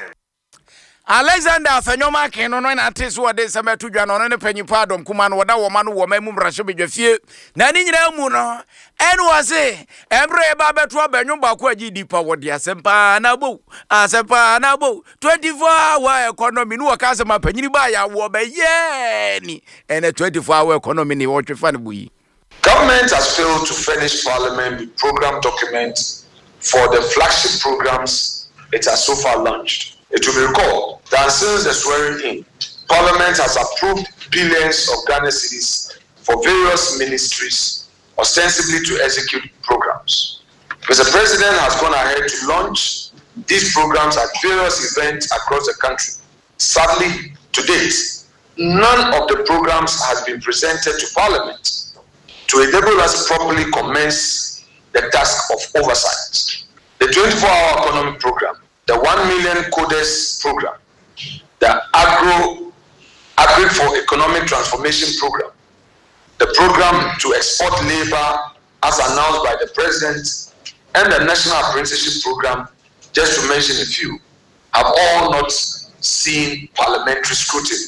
Alexander Fanyoma Keno no na ate so wode sema tudwa no ne panyipa adom kuma no woda wo ma no wo ma mu mrahye bedwafie na ni nyina mu no en wo se emre ba beto abanyu ba ko agi dipa wode asempa na bo asempa na bo twenty-four hour economy no wo ka sema panyini ba ya wo ba ye ni ene twenty-four hour economy ni wo twefa ne buyi. Government has failed to furnish Parliament with program documents for the flagship programs it has so far launched. It will be recalled that since the swearing in, Parliament has approved billions of Ghana cedis for various ministries, ostensibly to execute programs. Mister President has gone ahead to launch these programs at various events across the country. Sadly, to date, none of the programs has been presented to Parliament to enable us properly commence the task of oversight. The twenty-four hour economy program, the one million coders program, the agro agri for economic transformation program, the program to export labor as announced by the president, and the national apprenticeship program, just to mention a few, have all not seen parliamentary scrutiny.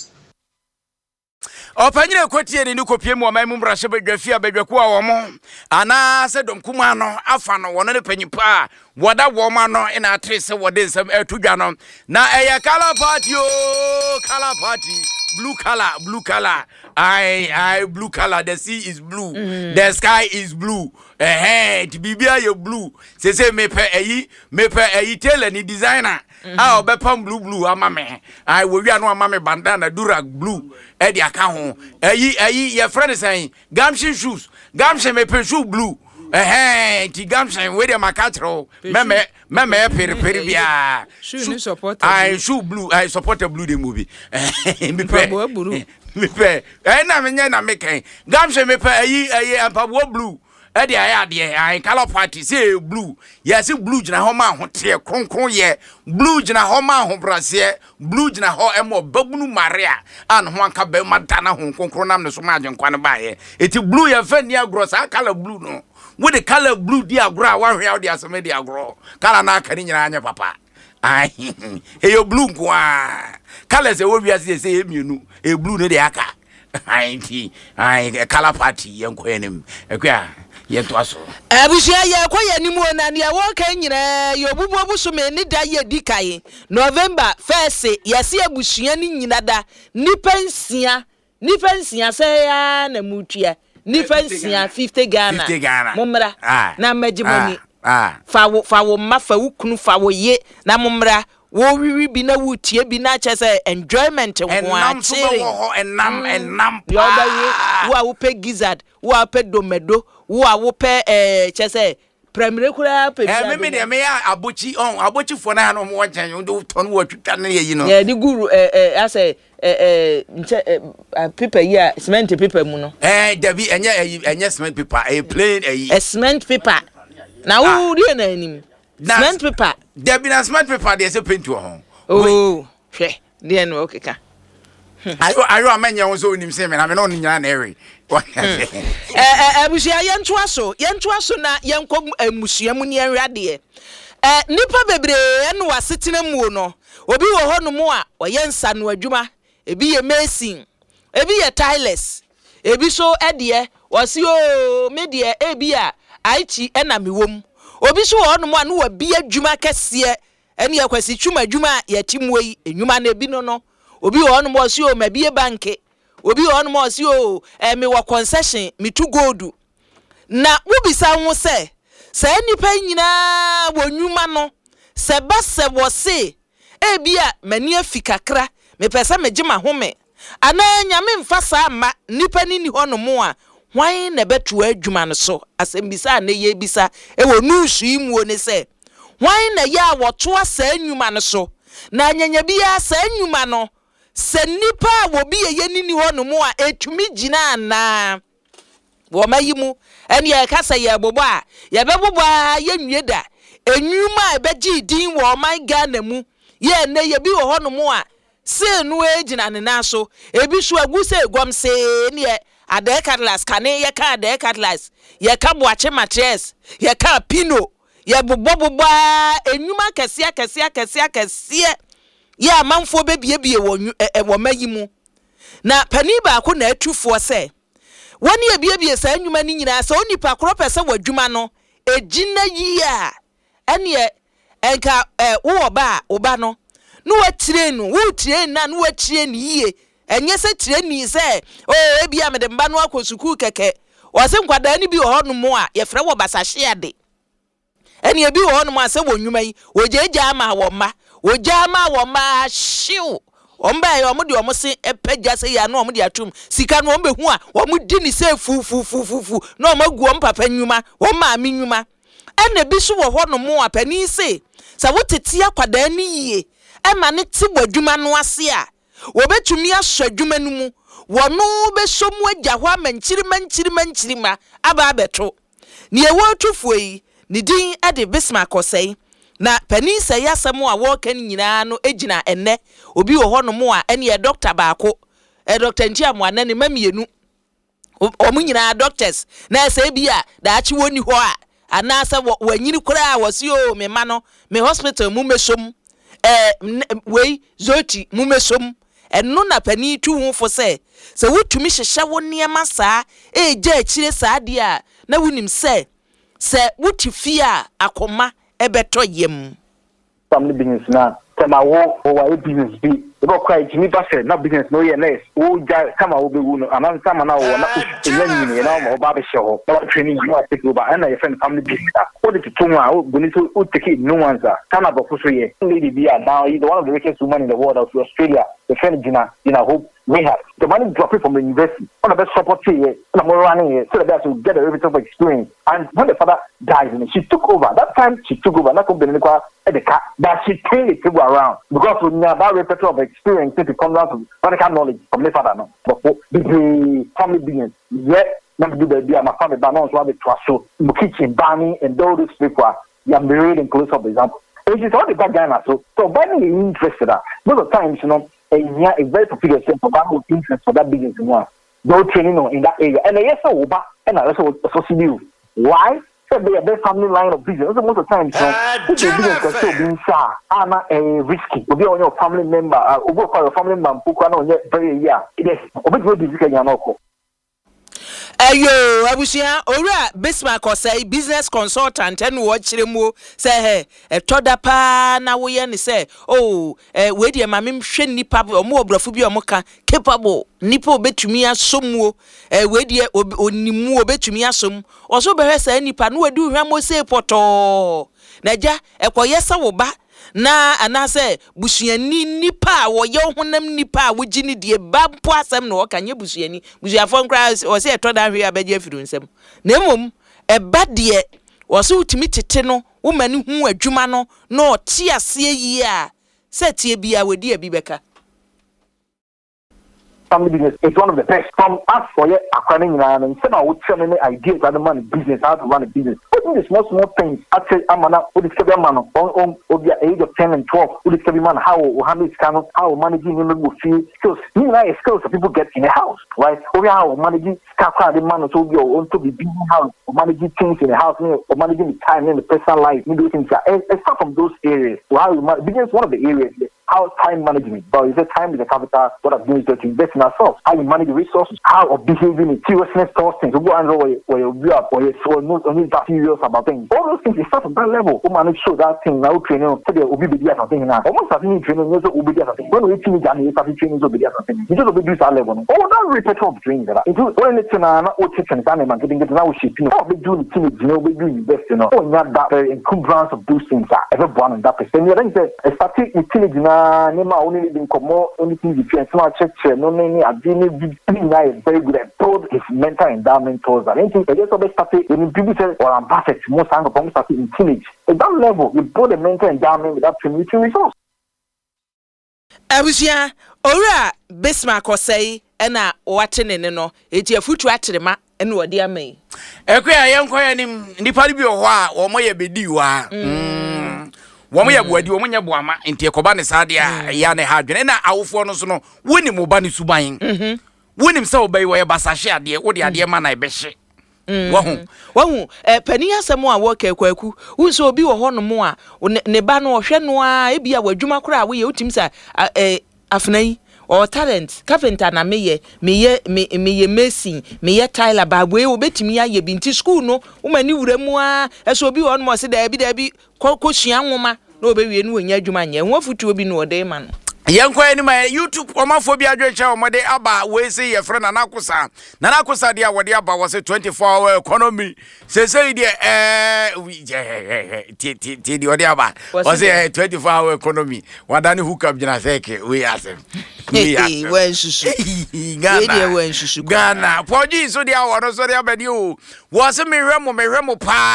Opanyire kwatie ni kopie mu amai mu mrahye bedwafie abedwaku a wo mo ana se domkuma no afa no wono ne panyipa woda wo ma no ina atrese wode nsam atudwa no na eye color party o color party blue color blue color I I blue color the sea is blue mm. the sky is blue eh eh bibia ye blue se se me pe eyi me pe eyi tailor ni designer ah obepam blue blue amame I wo wi anu amame bandana durag blue e di aka ho eyi eyi ye friend say gamshin shoes gamshin me pe shoe blue eh eh ti gamshin we dem akatro meme meme pere pere bia shoe support I shoe blue I support a blue the movie me pe me pe eh na me nya na me kan gamshin me pe eyi eyi ampabo blue e di aya de ai color party say blue yes blue gina ho ma ho te kronkron ye blue gina ho ma ho brase blue gina ho emo babunu maria an ho anka be madana ho kronkron nam ne so ma agenkwa ne ba ye eti blue ye fa ni agro sa color blue no with the color blue di agro a wa hwe di asome di agro color na aka ni nyina anya papa ai he yo blue kwa colors e wo wiase say emienu e blue no de aka ai ti ai color party ye nko enim ekwa yeto aso abusia ye koye nimu na ne wo kan nyina ye obubu obuso me ni da ye dikai November first yesi abusia ni nyina da nipa nsia nipa nsia se ya na mutua nipa nsia fifty Ghana momra na magimoni ah fa wo fa wo ma fa wukunu fa wo ye na momra wo wiwi bi na wutie bi na chese enjoyment ho achiri enam enam yo da ye wo a wo pe gizzard wo a pe domedo wo a wo pe eh chese premier kura pe eh me me me ya abochi on abochi fo na no mo jan do ton wo twita na ye yi no yeah di guru eh eh ase eh eh paper here cement paper mu no eh Debbie enye enye cement paper a plain a cement paper na wo ri na anim cement paper Debbie na cement paper dey say paint ho oh hwe dey no okeka ayo ayo amanya wo so onim say me na me no nyina na ere eh eh abusia yento aso yento aso na yenko amusua mu ne enrade eh nipa bebre eno wasetena mu no obi wo ho no mu a oyensa no adwuma ebi ye mason ebi ye tilers ebi so ede wasi o media ebi a aichi ena mewom obi so ho no mu a no wa bi adwuma kese ene ye kwasi twuma adwuma ye timwo yi enwuma na ebi no no obi ho no mu wasi o mabie banke obi ho no mu wasi o eh me wa concession me to gold na wo bisa ho se se nipa nyina wonwuma no se ba se wo se ebia mani afikakra me pese megima home ana nyame mfa sa ma nipa ni ni hono mo a hwan na beto adwuma no so asembisa na ye bisa e wo nusu imuo ne se hwan na ya woto asa anwuma no so na nyanya bia sa anwuma no se nipa wo bi ye ni ni hono mo a etumi gina na wo mayimu ene ye kasa ye bobo a ye bebobo a ye nweda enwuma e beji din wo man Ghana mu ye ne ye bi wo hono mo a se no ejina ne na so ebi so agu se egwam se ne ade cutlass kane ye ka ade cutlass ye ka boache matres ye ka pino ye bobobobo enwuma kese kese kese kese ye amanfo bebiebie wo wo mayimu na pani ba ko na atufo se woni ebiebie sa enwuma ni nyina sa onipa kro pese wadwuma no ejina yi a ene enka wo ba oba no no wa train wo train na no wa train yie enye se train se o ebia me de mba no akosuku keke wase nkwada ni bi ho no mo a ye frɛ wo basahye ade ene ebi ho no mo ase wo nwuma yi ojeja ama wo ma oja ama wo ma hyew omba ye omo de omo se epagya se ya no omo de atum sika no ombe hu a omo di ni se fu fu fu fu fu no omo gu om papa nwuma wo ma mi nwuma ene bi so wo ho no mo a pani se sa wo tete akwada ni yie ema ne ti wadwuma no ase a wo betumi aso adwuma no mu wo no be so mu agya ho amanchiri manchiri manchiri ma aba abeto ne ewo atufo yi ne din ade Bismarck osei na pani se yasem a wo kan nyina no egina enne obi wo ho no mo a ene ye doctor baako e doctor Ntiamu anane mamienu omu nyina doctors na se bia da achi woni ho a ana se wanyini kura wasi o me ma no me hospital mu mesom eh wei zoti mu mesom eno na pani tu hu fo se se wutumi hyehye wo niema saa e gya akire saa de a na wunim se se wuti fia akoma ebeto yem family business na tema wo wo business bi e go kwai jimi ba se na business no ye less wo ja kama wo be wu no anan sama na wo na enyanyi ni na wo ba be hye ho training you are take over and your friend family business what did you know wo guni so o take no one sir kana ba so ye lady be now you one of the richest women in the world of Australia the friend Gina Gina Hope we have the money dropping from the university one of the support here and I'm running here so that to get a little bit of experience and when the father died she took over that time she took over not company at the car that she turned the table around because we have that repertoire of experience to come down to medical knowledge from the father no but the family business yet not do the my family but not so the so the kitchen banning and all these people you are married and close up example which is all the bad guy so so when you interested most of the times you know and yeah, it's very particular for that interest for that business in one. Go training in that area. And yes, so Oba and I also associate you. Why? So they are their family line of business. Also, most of the time, so the business can still be shy, and a risky. Obi on your family member, Obi for your family member, who can only very yeah. It is Obi go busy can you Ayo abusia ora Bismarck osei business consultant and wo chiremu say he e toda pa na wo ye ne say oh eh we de ma memhwe nipa omo obrafo bi omo ka capable nipa obetumi asomuo eh we de onimu obetumi asom oso behwe say nipa no wadi hwamo sei poto na ja ekoyesa wo ba na anase busuani nipa wo ye honam nipa wo gini de bampo asem na wo kanye busuani busuafo nkra wo se etoda hwe abeje afiru nsem na emom eba de wo se utimi tete no wo mani hu adwuma no na o tie ase yi a se tie bia wodi abi beka family business is one of the best. From us for your acquiring and instead of what so many ideas about the money business, how to run a business. Putting the small small things. Actually, I'm an what is every man on on of the age of ten and twelve. What is every man how how is kind of how managing him will feel skills. You know, skills that people get in a house, right? Over how managing the man so be on to be building house, or managing things in the house, or managing the time in the personal life. You do things. It's not from those areas. So how you manage business, one of the areas. How time management, but is it time is a capital? What I'm doing is to invest in ourselves. How you manage the resources, how of behaving in seriousness towards things. So go and where where you are, where you so not only that serious about things. All those things is start from that level. Who manage show that thing now training. So they will be the something now. Almost starting training, you will be the something. When we teach and you start training, so be the something. You just will be that level. Oh, that repeat of training that. It is when it's na na what teaching and man getting get now shipping. Oh, we do the team, you know, we do invest, you know. Oh, not that encumbrance of those things. Everyone in that percent. You then say starting with team na nema only been more only thing different small church no many are doing very good and told his mental endowment towards that. Anything I just always started when people say or I'm perfect most time from started in teenage. At that level you build a mental endowment without community resource. Abusia ora Bismarck osei ena watene ne no eti afutu atrema ene wodi amai ekwa yenkoya nim nipa bi ho a wo moye bedi wa mm womo ya buadi womo nya buama enti ekoba ne sade a ya ne ha dwene na awofo no so no woni mo ba ne suban mhm woni mse obai wo ye basahye ade wo de ade ma na ebehye wahu wahu eh pani asem a wo kekwaku wunso obi wo ho no mo a ne ba no hwe no a e bia wadwuma kora wo ye utim sa eh afnai or talent carpenter na meye meye meye mason meye Tyler babwe obetimi aye binti school no umani wuramu a eso obi won mo se da bi da bi kokosua nwoma na obewie no onya adwuma nya ho afutu obi no ode ma no yenko ani ma YouTube omafo bi adwecha omode aba we say ye friend na nakosa na nakosa dia wode aba was twenty-four hour economy say say dia eh ti ti ti di wode aba was twenty-four hour economy wadani hook up jina seke we asem we we susu Ghana we susu Ghana poji so dia wono so dia bedi o was me hwemo me hwemo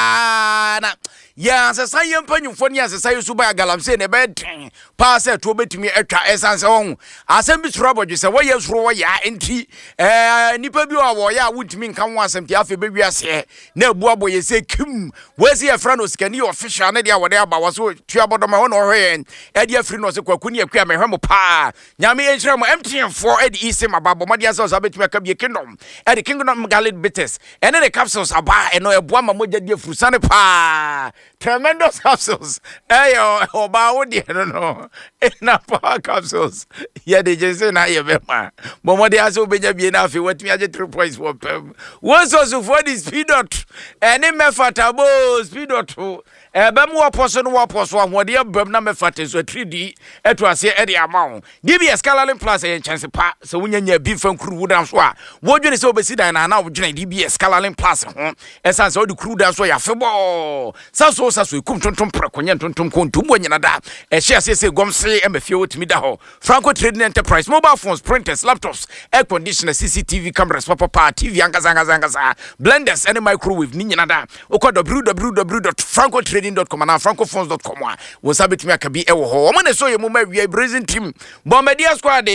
pa na ya se say empanyufo ni asesa yesu ba galamse ne be den pa se to betimi atwa esanse ho asem bi suro bodwe se wo yesuro wo ya enti eh nipa bi wo ya wutimi nka ho asem ti afa be wiase na ebu aboye se kim we se ye fra no skani official na dia wode aba wo so tua bodoma ho no hwe e dia free no se kwakuni akua me hwemo pa nyame enhira mo M T N four e di ise mababo ma dia se so betimi aka bi kingdom e di kingdom gallet bitters ene the capsules aba eno ebu ama mogya dia frusane pa tremendous capsules ayo oba wodi no no na power capsules ya de jese na ye be ma bo mo de aso beja bie na afi watimi age three points for pem one so so for the speed dot ene mefatabo speed dot ebe mu oposo no oposo ahode abam na mefate so three D eto ase e de ama D B S Calaling Plus e chance pa so wunyanya bi fan kuru wudan so a wodwene se obesi dan na na wodwene D B S Calaling Plus ho esan se odi kuru dan so ya febo sa so sa so ikum tonton prakonye tonton kontumbo nyina da e hye ase se gomse e mafie wotimi da ho Franco Trading Enterprise mobile phones printers laptops air conditioners C C T V cameras papa pa T V angaza angaza angaza blenders and microwave ni nyina da okọ w w w dot franco trading dot com na francophones dot com a wo sabetimi akabi e wo ho wo ne so ye mo ma wi Brazil team bombardier squad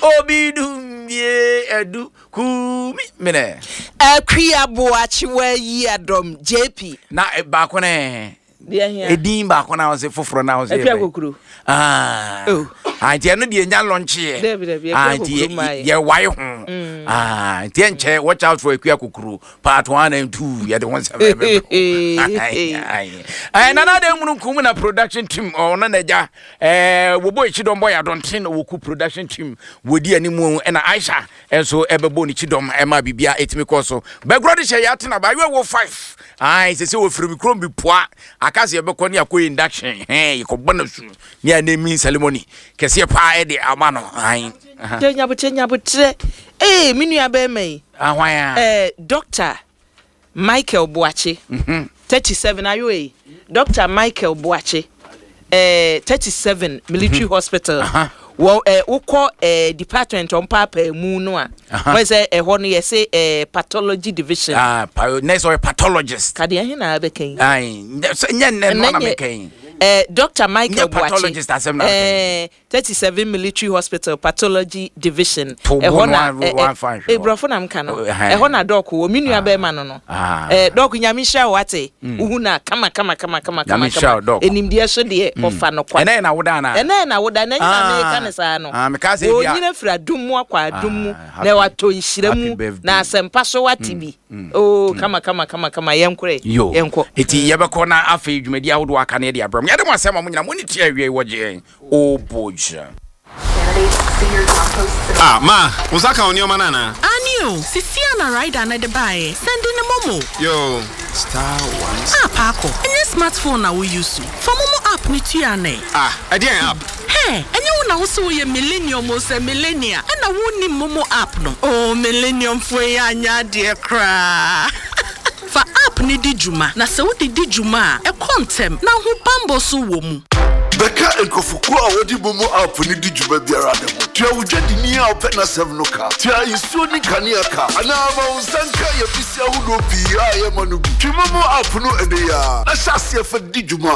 obidu ye edu kumi mene akria boachi wa yi adom J P na ba ko ne edin ba ko na wo se foforo na wo se ah oh anti no de nya launchie anti ye wai ho ah anti enche watch out for akua kokuru part one and two ye de one seven ai na na de munu kum na production team o na naja eh wo boy chidom boy adontin wo ku production team wodi animu e na Aisha enso ebebo ni chidom e ma bibia etimi koso background she ya tena ba we wo five ai se se wo free micro bi poa akase ye be ko ni akoy induction eh ye ko bona su ni anemi ceremony kese pa e de amano ai tenya butenya butre eh minu abe mai ahwan ya eh Doctor Michael Boache mhm thirty-seven ayo eh Doctor Michael Boache eh thirty-seven military hospital wo eh ukọ eh department on papa mu no a we say eh ho no ye say eh pathology division ah next or pathologist kade eh na abekan ai nya nya no na abekan eh Doctor Michael Boache pathologist asem na eh thirty-seven Military Hospital Pathology Division eh hona eh brofo na mka no eh hona doc wo minua be ma no no eh doc nyamisha wate uhuna kama kama kama kama kama enimdie so de ofa no kwa ene na woda na ene na woda na nyina me ka ne sa no ah me ka se bia o nyina fra dumu akwa dumu na wato nhiremu na asempa so wate bi oh kama kama kama kama yenkure yenko eti yebeko na afa dwumadi awodo aka na de abram yade mo asema mo nyina mo ni tia wie woje o boja ah ma uzaka onio manana anio sisia na rider na de bae sending the momo yo star one ah pako any smartphone na we use for momo app ni tia na ah adian app hey any una wo so ye millennium o se millennia na wo ni momo app no oh millennium fo ya anya de kra fa app ni di juma na se wo di di juma e kontem na ho pambo so wo mu Beka enkofuku a wodi bomo app ni di juma biara de mo. Tia wujedi ni a open na seven no ka. Tia isu ni kania ka. Ana ma unsanka ye bisia hudo pi a ye manugu. Timomo app no ene ya. Na shase fa di juma.